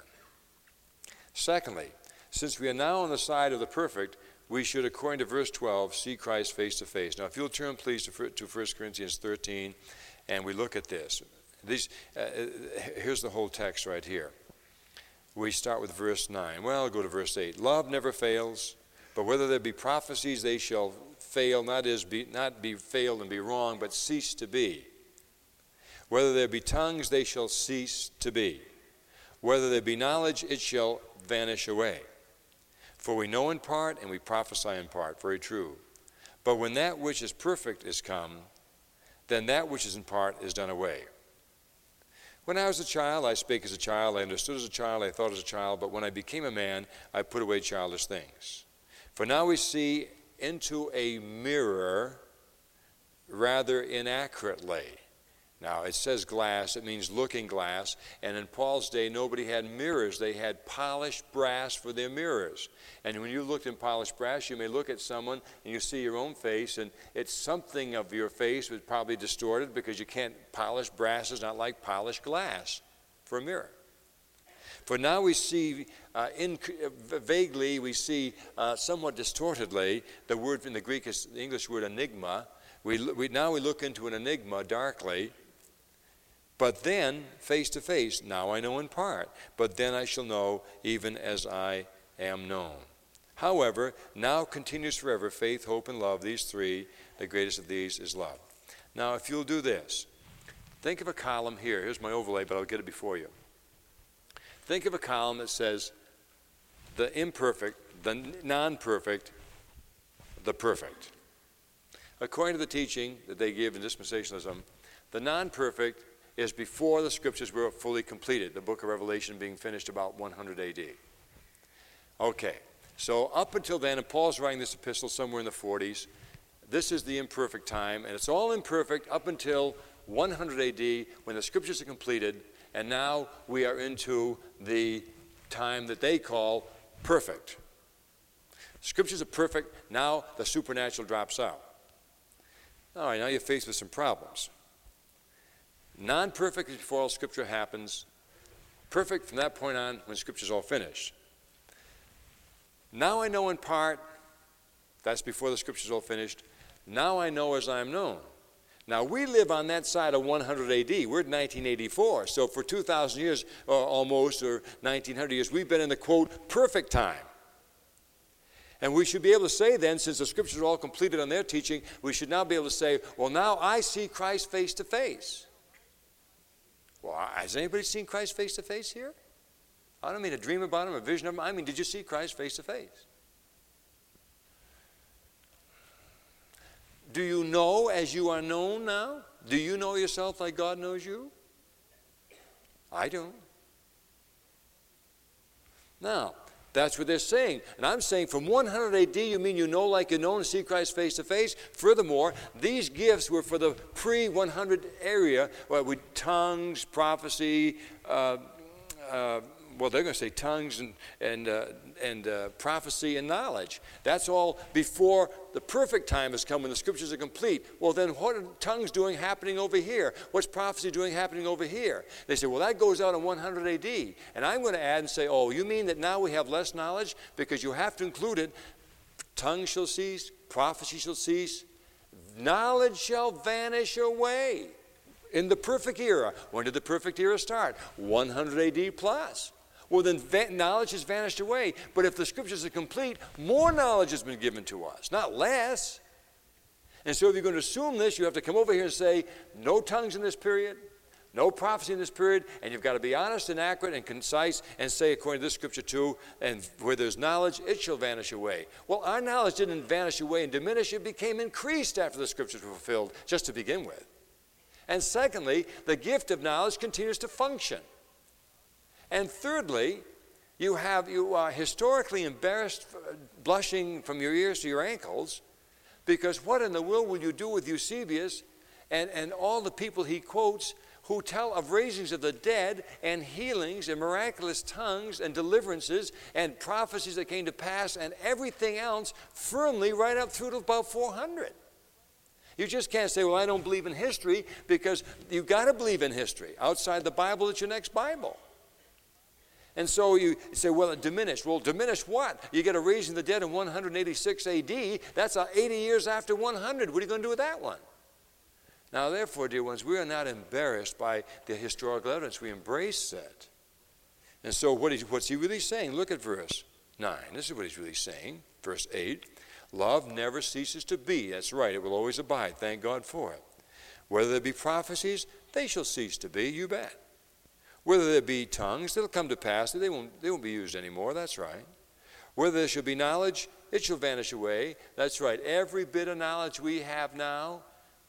Secondly, since we are now on the side of the perfect, we should, according to verse twelve, see Christ face to face. Now, if you'll turn, please, to First Corinthians thirteen, and we look at this. These, uh, here's the whole text right here. We start with verse nine. Well, I'll go to verse eight. Love never fails. But whether there be prophecies, they shall fail, not is be, not be failed and be wrong, but cease to be. Whether there be tongues, they shall cease to be. Whether there be knowledge, it shall vanish away. For we know in part, and we prophesy in part. Very true. But when that which is perfect is come, then that which is in part is done away. When I was a child, I spake as a child, I understood as a child, I thought as a child, but when I became a man, I put away childish things. For now we see into a mirror rather inaccurately. Now, it says glass, it means looking glass, and in Paul's day, nobody had mirrors. They had polished brass for their mirrors. And when you looked in polished brass, you may look at someone and you see your own face, and it's something of your face was probably distorted because you can't polish brass is not like polished glass for a mirror. For now we see, uh, in, uh, vaguely, we see uh, somewhat distortedly, the word in the Greek is the English word enigma. We, we, now we look into an enigma darkly, but then face to face. Now I know in part, but then I shall know even as I am known. However, now continues forever faith, hope, and love, these three. The greatest of these is love. Now, if you'll do this, think of a column here. Here's my overlay, but I'll get it before you. Think of a column that says the imperfect, the non-perfect, the perfect. According to the teaching that they give in dispensationalism, the non-perfect is before the scriptures were fully completed, the book of Revelation being finished about one hundred A D. Okay, so up until then, and Paul's writing this epistle somewhere in the forties, this is the imperfect time, and it's all imperfect up until one hundred A D when the scriptures are completed, and now we are into the time that they call perfect. Scriptures are perfect, now the supernatural drops out. All right, now you're faced with some problems. Non-perfect is before all Scripture happens. Perfect from that point on when Scripture's all finished. Now I know in part, that's before the Scripture's all finished. Now I know as I am known. Now we live on that side of one hundred A D. We're in nineteen eighty-four. So for two thousand years, or almost, or nineteen hundred years, we've been in the, quote, perfect time. And we should be able to say then, since the Scriptures are all completed on their teaching, we should now be able to say, well, now I see Christ face to face. Well, has anybody seen Christ face to face here? I don't mean a dream about him, a vision of him. I mean, did you see Christ face to face? Do you know as you are known now? Do you know yourself like God knows you? I don't. Now, that's what they're saying. And I'm saying from one hundred A D, you mean you know like you know and see Christ face to face? Furthermore, these gifts were for the pre one hundred area, well, with tongues, prophecy, uh, uh, well, they're going to say tongues and, and, uh, and uh, prophecy and knowledge. That's all before the perfect time has come when the Scriptures are complete. Well, then what are tongues doing happening over here? What's prophecy doing happening over here? They say, well, that goes out in one hundred A D. And I'm going to add and say, oh, you mean that now we have less knowledge? Because you have to include it. Tongues shall cease, prophecy shall cease, knowledge shall vanish away. In the perfect era. When did the perfect era start? one hundred A D plus. Well, then knowledge has vanished away. But if the Scriptures are complete, more knowledge has been given to us, not less. And so if you're going to assume this, you have to come over here and say, no tongues in this period, no prophecy in this period, and you've got to be honest and accurate and concise and say, according to this Scripture too, and where there's knowledge, it shall vanish away. Well, our knowledge didn't vanish away and diminish. It became increased after the Scriptures were fulfilled, just to begin with. And secondly, the gift of knowledge continues to function. And thirdly, you have you are historically embarrassed, blushing from your ears to your ankles, because what in the world will you do with Eusebius and, and all the people he quotes who tell of raisings of the dead and healings and miraculous tongues and deliverances and prophecies that came to pass and everything else firmly right up through to about four hundred? You just can't say, well, I don't believe in history, because you've got to believe in history. Outside the Bible, it's your next Bible. And so you say, well, it diminished. Well, diminished what? You get a raising of the dead in one hundred eighty-six A D. That's eighty years after one hundred. What are you going to do with that one? Now, therefore, dear ones, we are not embarrassed by the historical evidence. We embrace it. And so what is, what's he really saying? Look at verse nine. This is what he's really saying. Verse eight. Love never ceases to be. That's right. It will always abide. Thank God for it. Whether there be prophecies, they shall cease to be. You bet. Whether there be tongues, it'll come to pass that they won't, they won't be used anymore. That's right. Whether there shall be knowledge, it shall vanish away. That's right. Every bit of knowledge we have now,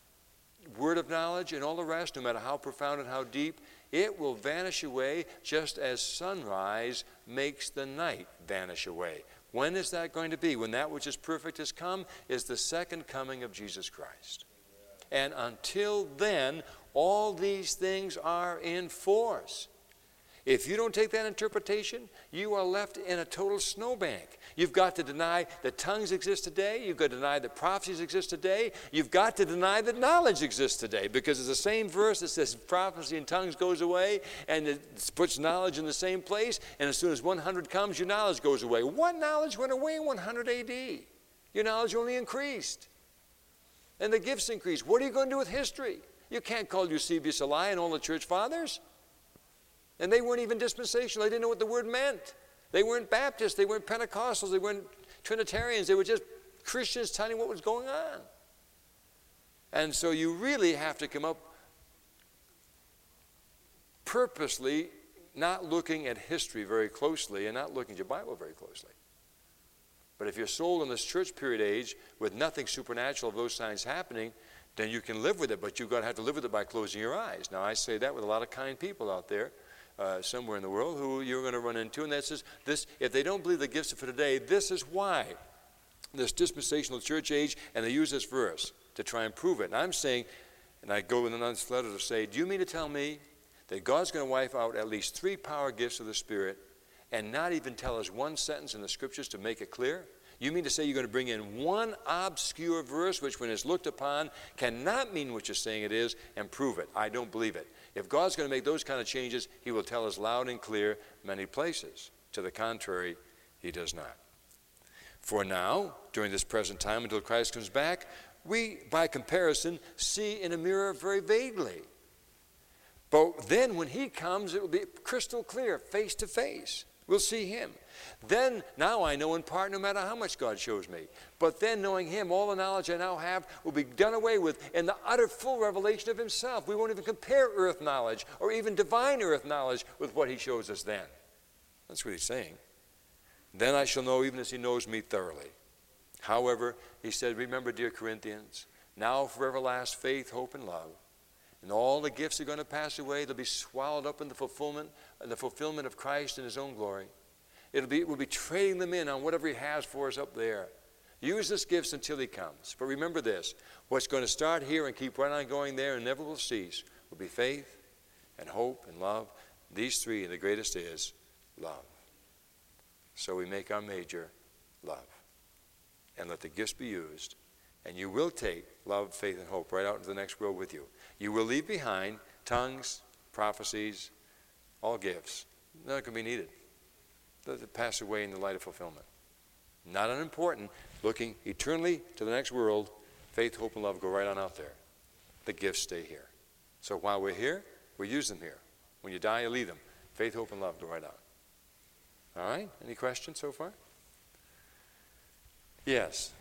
word of knowledge and all the rest, no matter how profound and how deep, it will vanish away just as sunrise makes the night vanish away. When is that going to be? When that which is perfect has come, is the second coming of Jesus Christ. And until then, all these things are in force. If you don't take that interpretation, you are left in a total snowbank. You've got to deny that tongues exist today. You've got to deny that prophecies exist today. You've got to deny that knowledge exists today, because it's the same verse that says prophecy and tongues goes away, and it puts knowledge in the same place, and as soon as one hundred comes, your knowledge goes away. What knowledge went away in one hundred A D? Your knowledge only increased. And the gifts increased. What are you going to do with history? You can't call Eusebius a lie and all the church fathers. And they weren't even dispensational. They didn't know what the word meant. They weren't Baptists. They weren't Pentecostals. They weren't Trinitarians, they were just Christians telling what was going on. And so you really have to come up purposely not looking at history very closely and not looking at your Bible very closely. But if you're sold in this church period age with nothing supernatural of those signs happening, then you can live with it, but you've got to have to live with it by closing your eyes. Now, I say that with a lot of kind people out there uh, somewhere in the world who you're going to run into, and that's just this, if they don't believe the gifts are for today, this is why. This dispensational church age, and they use this verse to try and prove it. And I'm saying, and I go in another letter to say, do you mean to tell me that God's going to wipe out at least three power gifts of the Spirit and not even tell us one sentence in the Scriptures to make it clear? You mean to say you're going to bring in one obscure verse which, when it's looked upon, cannot mean what you're saying it is, and prove it? I don't believe it. If God's going to make those kind of changes, he will tell us loud and clear many places. To the contrary, he does not. For now, during this present time until Christ comes back, we, by comparison, see in a mirror very vaguely. But then when he comes, it will be crystal clear, face to face. We'll see him. Then, now I know in part no matter how much God shows me. But then knowing him, all the knowledge I now have will be done away with in the utter full revelation of himself. We won't even compare earth knowledge or even divine earth knowledge with what he shows us then. That's what he's saying. Then I shall know even as he knows me thoroughly. However, he said, remember, dear Corinthians, now forever last faith, hope, and love. And all the gifts are going to pass away. They'll be swallowed up in the fulfillment, in the fulfillment of Christ in his own glory. It'll be, we'll be trading them in on whatever he has for us up there. Use this gifts until he comes. But remember this, what's going to start here and keep right on going there and never will cease will be faith and hope and love. These three, and the greatest is love. So we make our major love. And let the gifts be used. And you will take love, faith, and hope right out into the next world with you. You will leave behind tongues, prophecies, all gifts. None can be needed. They'll pass away in the light of fulfillment. Not unimportant. Looking eternally to the next world, faith, hope, and love go right on out there. The gifts stay here. So while we're here, we use them here. When you die, you leave them. Faith, hope, and love go right out. All right? Any questions so far? Yes.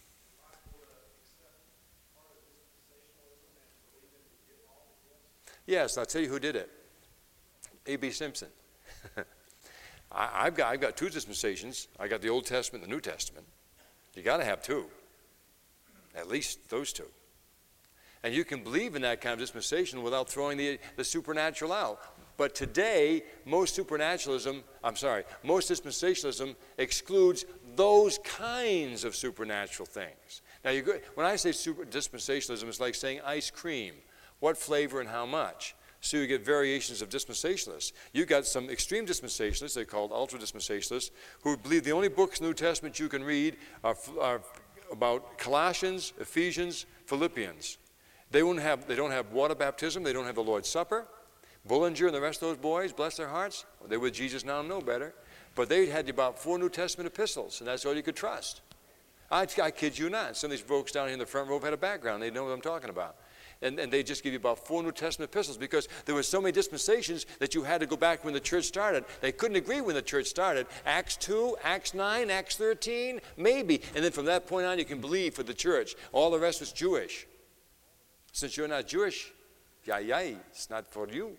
Yes, I'll tell you who did it. A B Simpson. I, I've got I've got two dispensations. I got the Old Testament and the New Testament. You got to have two. At least those two. And you can believe in that kind of dispensation without throwing the, the supernatural out. But today, most supernaturalism, I'm sorry, most dispensationalism excludes those kinds of supernatural things. Now, you go, when I say super dispensationalism, it's like saying ice cream. What flavor and how much? So you get variations of dispensationalists. You got some extreme dispensationalists, they're called ultra-dispensationalists, who believe the only books in the New Testament you can read are, are about Colossians, Ephesians, Philippians. They, won't have, they don't have water baptism, they don't have the Lord's Supper. Bullinger and the rest of those boys, bless their hearts, they're with Jesus now and know better. But they had about four New Testament epistles, and that's all you could trust. I, I kid you not. Some of these folks down here in the front row had a background. They know what I'm talking about. And, and they just give you about four New Testament epistles because there were so many dispensations that you had to go back when the church started. They couldn't agree when the church started. Acts two, Acts nine, Acts thirteen, maybe. And then from that point on, you can believe for the church. All the rest was Jewish. Since you're not Jewish, yay, yay, it's not for you.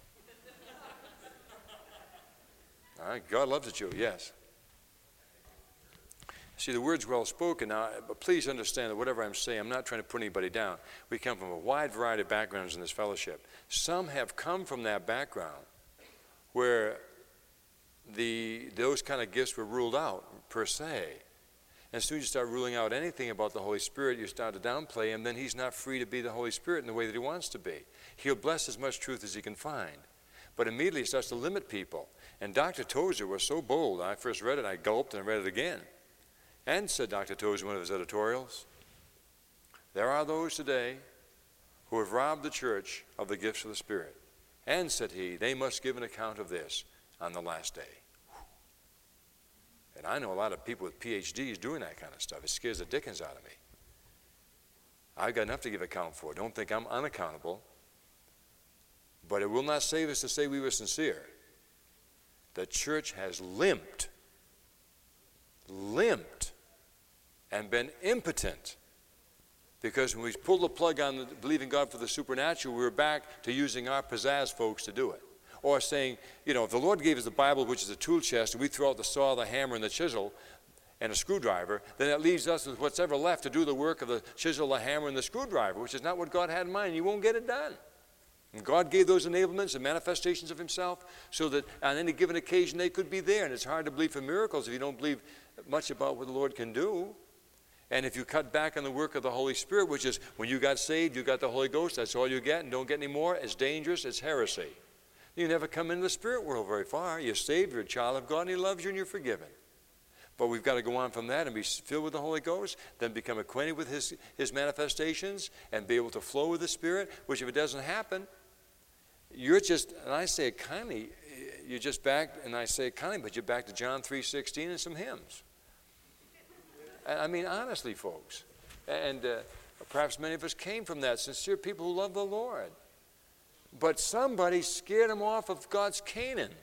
All right, God loves a Jew, yes. See, the word's well spoken now, but please understand that whatever I'm saying, I'm not trying to put anybody down. We come from a wide variety of backgrounds in this fellowship. Some have come from that background where the those kind of gifts were ruled out, per se. And as soon as you start ruling out anything about the Holy Spirit, you start to downplay him, then he's not free to be the Holy Spirit in the way that he wants to be. He'll bless as much truth as he can find. But immediately he starts to limit people. And Doctor Tozer was so bold. When I first read it, I gulped and I read it again. And said Doctor Tozer in one of his editorials, there are those today who have robbed the church of the gifts of the Spirit. And, said he, they must give an account of this on the last day. And I know a lot of people with P H Ds doing that kind of stuff. It scares the dickens out of me. I've got enough to give account for. Don't think I'm unaccountable. But it will not save us to say we were sincere. The church has limped limped and been impotent. Because when we pulled the plug on the, believing God for the supernatural, we were back to using our pizzazz folks to do it. Or saying, you know, if the Lord gave us the Bible, which is a tool chest, and we throw out the saw, the hammer, and the chisel, and a screwdriver, then it leaves us with what's ever left to do the work of the chisel, the hammer, and the screwdriver, which is not what God had in mind. You won't get it done. And God gave those enablements and manifestations of himself so that on any given occasion they could be there. And it's hard to believe for miracles if you don't believe much about what the Lord can do. And if you cut back on the work of the Holy Spirit, which is when you got saved, you got the Holy Ghost, that's all you get, and don't get any more, it's dangerous, it's heresy. You never come into the spirit world very far. You're saved, you're a child of God, and he loves you, and you're forgiven. But we've got to go on from that and be filled with the Holy Ghost, then become acquainted with his, his manifestations, and be able to flow with the Spirit, which if it doesn't happen, you're just, and I say it kindly, you're just back, and I say it kindly, but you're back to John three sixteen and some hymns. I mean, honestly, folks, and uh, perhaps many of us came from that, sincere people who love the Lord. But somebody scared them off of God's Canaan.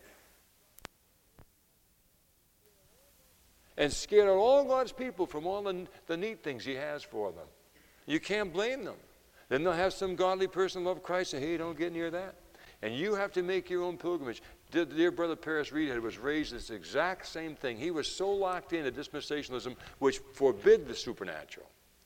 And scared out all God's people from all the, the neat things he has for them. You can't blame them. Then they'll have some godly person love Christ and say, hey, don't get near that. And you have to make your own pilgrimage. Dear, dear brother Paris Reed was raised this exact same thing. He was so locked into dispensationalism, which forbid the supernatural,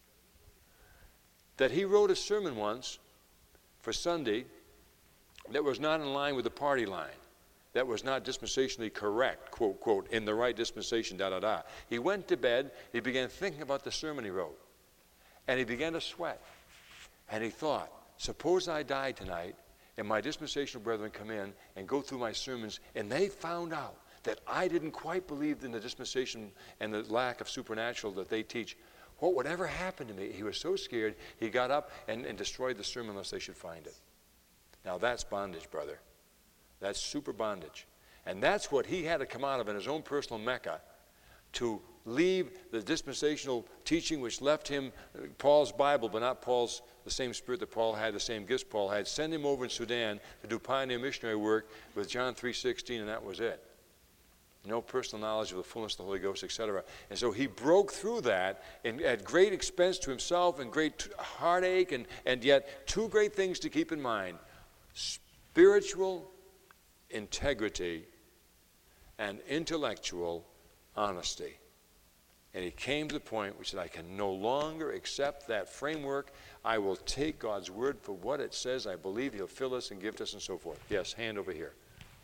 that he wrote a sermon once for Sunday that was not in line with the party line, that was not dispensationally correct, quote, quote, in the right dispensation, da, da, da. He went to bed, he began thinking about the sermon he wrote, and he began to sweat. And he thought, suppose I die tonight, and my dispensational brethren come in and go through my sermons, and they found out that I didn't quite believe in the dispensation and the lack of supernatural that they teach. What would ever happen to me? He was so scared, he got up and, and destroyed the sermon unless they should find it. Now that's bondage, brother. That's super bondage. And that's what he had to come out of in his own personal Mecca, to leave the dispensational teaching which left him Paul's Bible, but not Paul's, the same spirit that Paul had, the same gifts Paul had, send him over in Sudan to do pioneer missionary work with John three sixteen, and that was it. No personal knowledge of the fullness of the Holy Ghost, et cetera. And so he broke through that in, at great expense to himself and great heartache, and, and yet two great things to keep in mind: spiritual integrity and intellectual honesty. And he came to the point which said, I can no longer accept that framework. I will take God's word for what it says. I believe he'll fill us and give us and so forth. Yes, hand over here.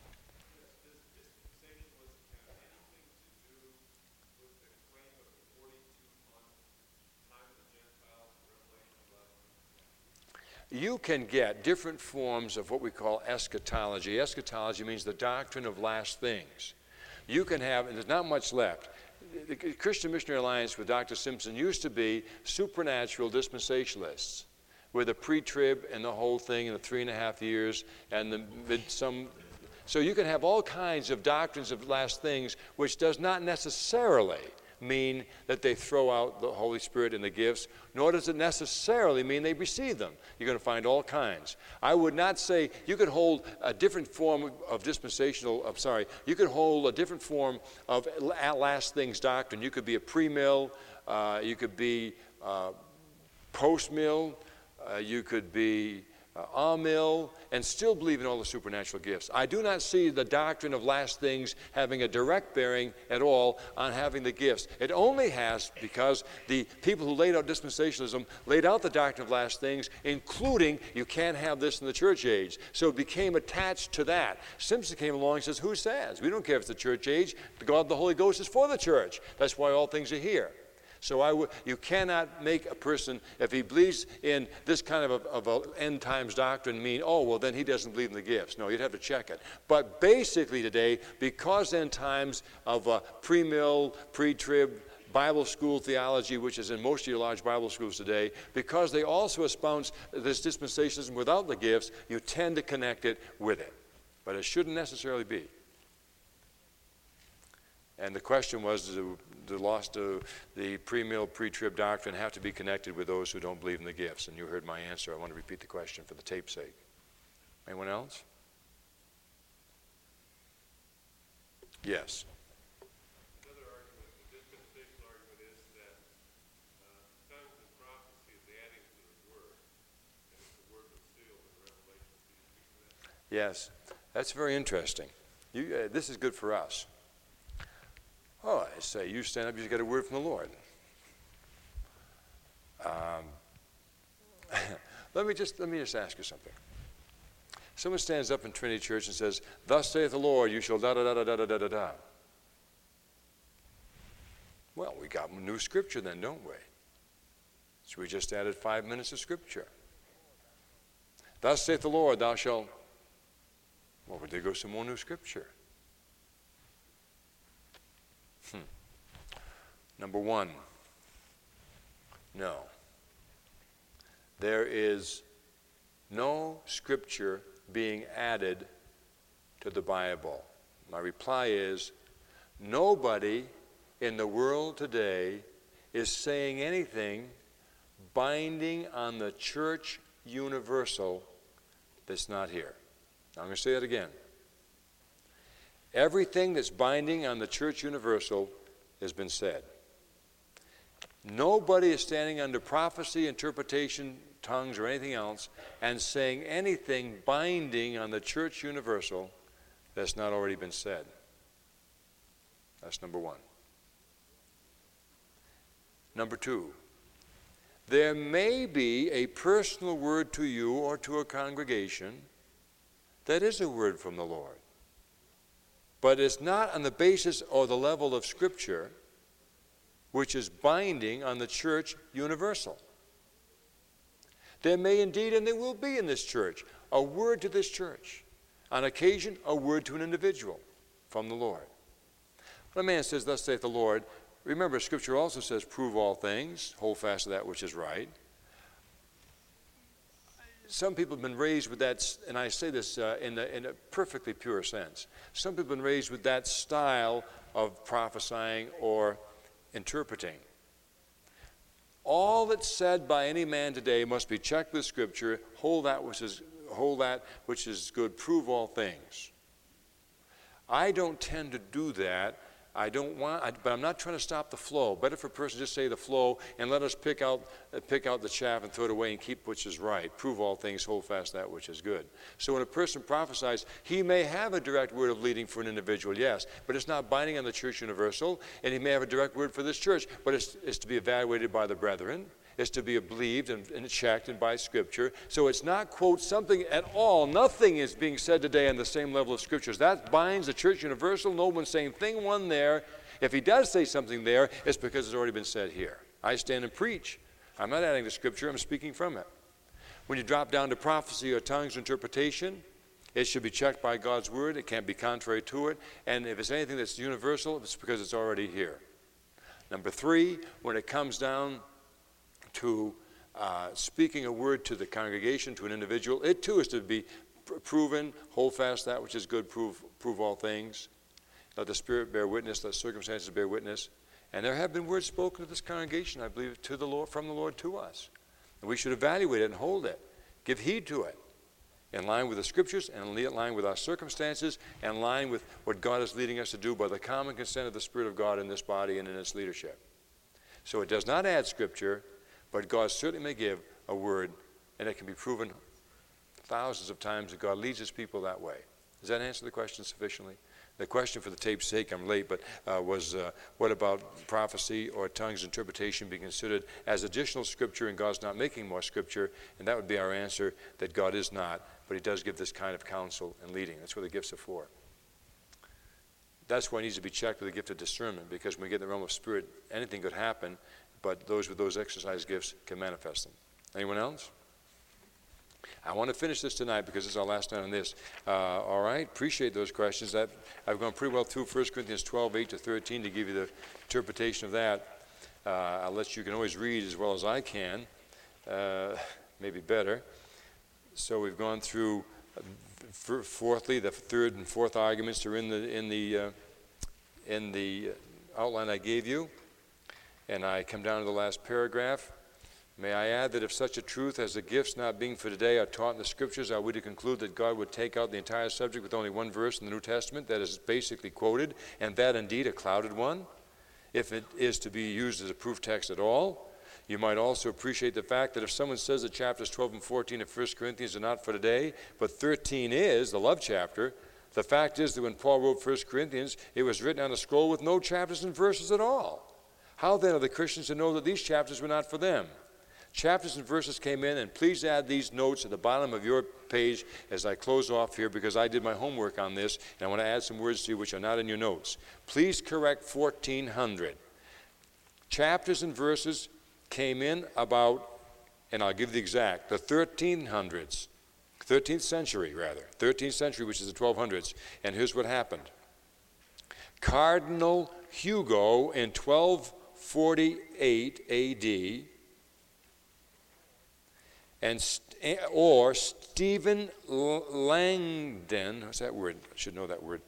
You can get different forms of what we call eschatology. Eschatology means the doctrine of last things. You can have, and there's not much left. The Christian Missionary Alliance with Doctor Simpson used to be supernatural dispensationalists with a pre-trib and the whole thing in the three and a half years and the mid some. So you can have all kinds of doctrines of last things, which does not necessarily mean that they throw out the Holy Spirit and the gifts, nor does it necessarily mean they receive them. You're going to find all kinds. I would not say you could hold a different form of dispensational, I'm sorry, you could hold a different form of last things doctrine. You could be a pre-mill, uh, you could be uh, post-mill, uh, you could be uh, a-mill, and still believe in all the supernatural gifts. I do not see the doctrine of last things having a direct bearing at all on having the gifts. It only has because the people who laid out dispensationalism laid out the doctrine of last things, including you can't have this in the church age. So it became attached to that. Simpson came along and says, who says? We don't care if it's the church age. The God, the Holy Ghost is for the church. That's why all things are here. So I w- you cannot make a person, if he believes in this kind of a, of a end times doctrine, mean, oh, well, then he doesn't believe in the gifts. No, you'd have to check it. But basically today, because end times of uh, pre-mill, pre-trib, Bible school theology, which is in most of your large Bible schools today, because they also espouse this dispensationalism without the gifts, you tend to connect it with it. But it shouldn't necessarily be. And the question was, does the loss to the pre-mill, pre-trib doctrine have to be connected with those who don't believe in the gifts? And you heard my answer. I want to repeat the question for the tape's sake. Anyone else? Yes. Another argument, the Yes, that's very interesting. You, uh, this is good for us. Oh, I say, you stand up, you get a word from the Lord. Um, let me just let me just ask you something. Someone stands up in Trinity Church and says, "Thus saith the Lord, you shall da da da da da da da da." Well, we got new scripture then, don't we? So we just added five minutes of scripture. Thus saith the Lord, thou shalt. Well, there goes some more new scripture. Hmm. Number one, no. There is no scripture being added to the Bible. My reply is, nobody in the world today is saying anything binding on the church universal that's not here. Now, I'm going to say that again. Everything that's binding on the church universal has been said. Nobody is standing under prophecy, interpretation, tongues, or anything else and saying anything binding on the church universal that's not already been said. That's number one. Number two, there may be a personal word to you or to a congregation that is a word from the Lord, but it's not on the basis or the level of Scripture, which is binding on the church universal. There may indeed, and there will be in this church, a word to this church. On occasion, a word to an individual from the Lord. When a man says, "Thus saith the Lord," remember, Scripture also says, "Prove all things, hold fast to that which is right." Some people have been raised with that, and I say this uh, in, a, in a perfectly pure sense. Some people have been raised with that style of prophesying or interpreting. All that's said by any man today must be checked with Scripture. Hold that which is, hold that which is good. Prove all things. I don't tend to do that. I don't want, I, but I'm not trying to stop the flow. Better for a person to just say the flow and let us pick out, uh, pick out the chaff and throw it away and keep which is right. Prove all things, hold fast that which is good. So when a person prophesies, he may have a direct word of leading for an individual, yes, but it's not binding on the church universal, and he may have a direct word for this church, but it's, it's to be evaluated by the brethren. Is to be believed and, and checked and by Scripture. So it's not, quote, something at all. Nothing is being said today on the same level of Scriptures. That binds the church universal. No one's saying thing one there. If he does say something there, it's because it's already been said here. I stand and preach. I'm not adding to Scripture. I'm speaking from it. When you drop down to prophecy or tongues interpretation, it should be checked by God's Word. It can't be contrary to it. And if it's anything that's universal, it's because it's already here. Number three, when it comes down to uh, speaking a word to the congregation, to an individual, it too is to be pr- proven, hold fast that which is good, prove, prove all things. Let the Spirit bear witness, let circumstances bear witness. And there have been words spoken to this congregation, I believe, to the Lord, from the Lord to us. And we should evaluate it and hold it, give heed to it, in line with the Scriptures, and in line with our circumstances, and in line with what God is leading us to do by the common consent of the Spirit of God in this body and in its leadership. So it does not add Scripture, but God certainly may give a word, and it can be proven thousands of times that God leads his people that way. Does that answer the question sufficiently? The question, for the tape's sake, I'm late, but uh, was uh, what about prophecy or tongues interpretation being considered as additional Scripture, and God's not making more Scripture? And that would be our answer, that God is not, but he does give this kind of counsel and leading. That's what the gifts are for. That's why it needs to be checked with the gift of discernment, because when we get in the realm of spirit, anything could happen, but those with those exercise gifts can manifest them. Anyone else? I want to finish this tonight because it's our last night on this. Uh, all right, appreciate those questions. That, I've gone pretty well through First Corinthians twelve, eight to thirteen to give you the interpretation of that. Uh, I'll let you can always read as well as I can, uh, maybe better. So we've gone through, uh, fourthly, the third and fourth arguments are in the, in the, uh, in the outline I gave you. And I come down to the last paragraph. May I add that if such a truth as the gifts not being for today are taught in the Scriptures, are we to conclude that God would take out the entire subject with only one verse in the New Testament that is basically quoted, and that indeed a clouded one, if it is to be used as a proof text at all? You might also appreciate the fact that if someone says that chapters twelve and fourteen of First Corinthians are not for today, but thirteen is, the love chapter, the fact is that when Paul wrote First Corinthians, it was written on a scroll with no chapters and verses at all. How then are the Christians to know that these chapters were not for them? Chapters and verses came in, and please add these notes at the bottom of your page as I close off here, because I did my homework on this, and I want to add some words to you which are not in your notes. Please correct fourteen hundred. Chapters and verses came in about, and I'll give the exact, the thirteen hundreds, thirteenth century rather, thirteenth century, which is the twelve hundreds, and here's what happened. Cardinal Hugo in twelve forty-eight A D, and or Stephen Langdon, what's that word? I should know that word.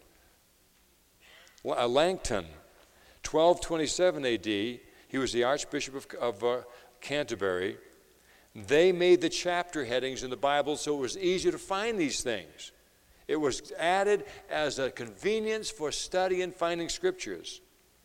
Langton, twelve twenty-seven A D, he was the Archbishop of, of uh, Canterbury. They made the chapter headings in the Bible so it was easier to find these things. It was added as a convenience for study and finding scriptures.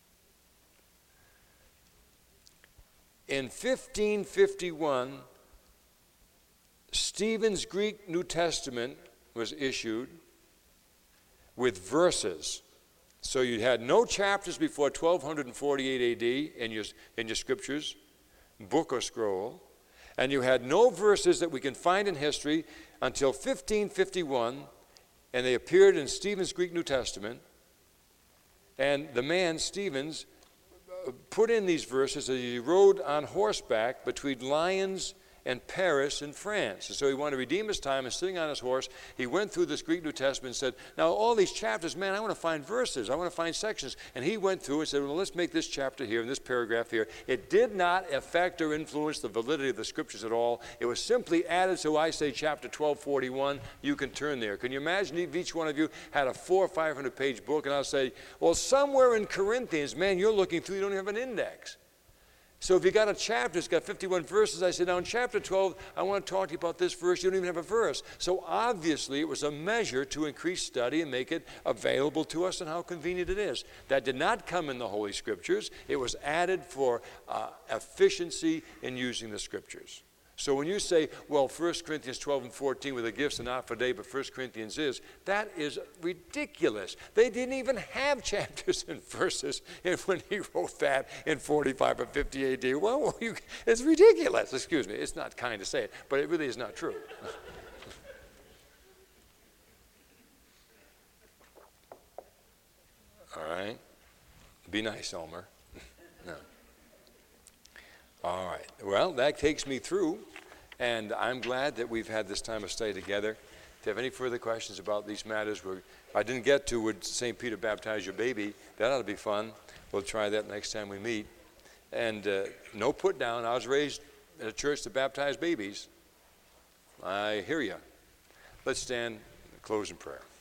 In fifteen fifty-one, Stephen's Greek New Testament was issued with verses. So you had no chapters before twelve forty-eight A D in your, in your scriptures, book or scroll, and you had no verses that we can find in history until fifteen fifty-one, and they appeared in Stephen's Greek New Testament, and the man, Stevens, put in these verses as he rode on horseback between Lyons and Paris in France. And so he wanted to redeem his time, and sitting on his horse, he went through this Greek New Testament and said, now all these chapters, man, I want to find verses, I want to find sections. And he went through and said, well, let's make this chapter here and this paragraph here. It did not affect or influence the validity of the scriptures at all. It was simply added, so I say chapter twelve forty-one, you can turn there. Can you imagine if each one of you had a four or five hundred page book, and I'll say, well, somewhere in Corinthians, man, you're looking through, you don't have an index. So if you got a chapter, it's got fifty-one verses, I said, now in chapter twelve, I want to talk to you about this verse. You don't even have a verse. So obviously it was a measure to increase study and make it available to us and how convenient it is. That did not come in the Holy Scriptures. It was added for uh, efficiency in using the Scriptures. So when you say, well, First Corinthians twelve and fourteen were the gifts and not for today, but First Corinthians is, that is ridiculous. They didn't even have chapters and verses when he wrote that in forty-five or fifty A D. Well, you, it's ridiculous. Excuse me. It's not kind to say it, but it really is not true. All right. Be nice, Elmer. No. All right. Well, that takes me through, and I'm glad that we've had this time of study together. If you have any further questions about these matters, we're, I didn't get to would Saint Peter baptize your baby. That ought to be fun. We'll try that next time we meet. And uh, no put down. I was raised in a church to baptize babies. I hear you. Let's stand and close in prayer.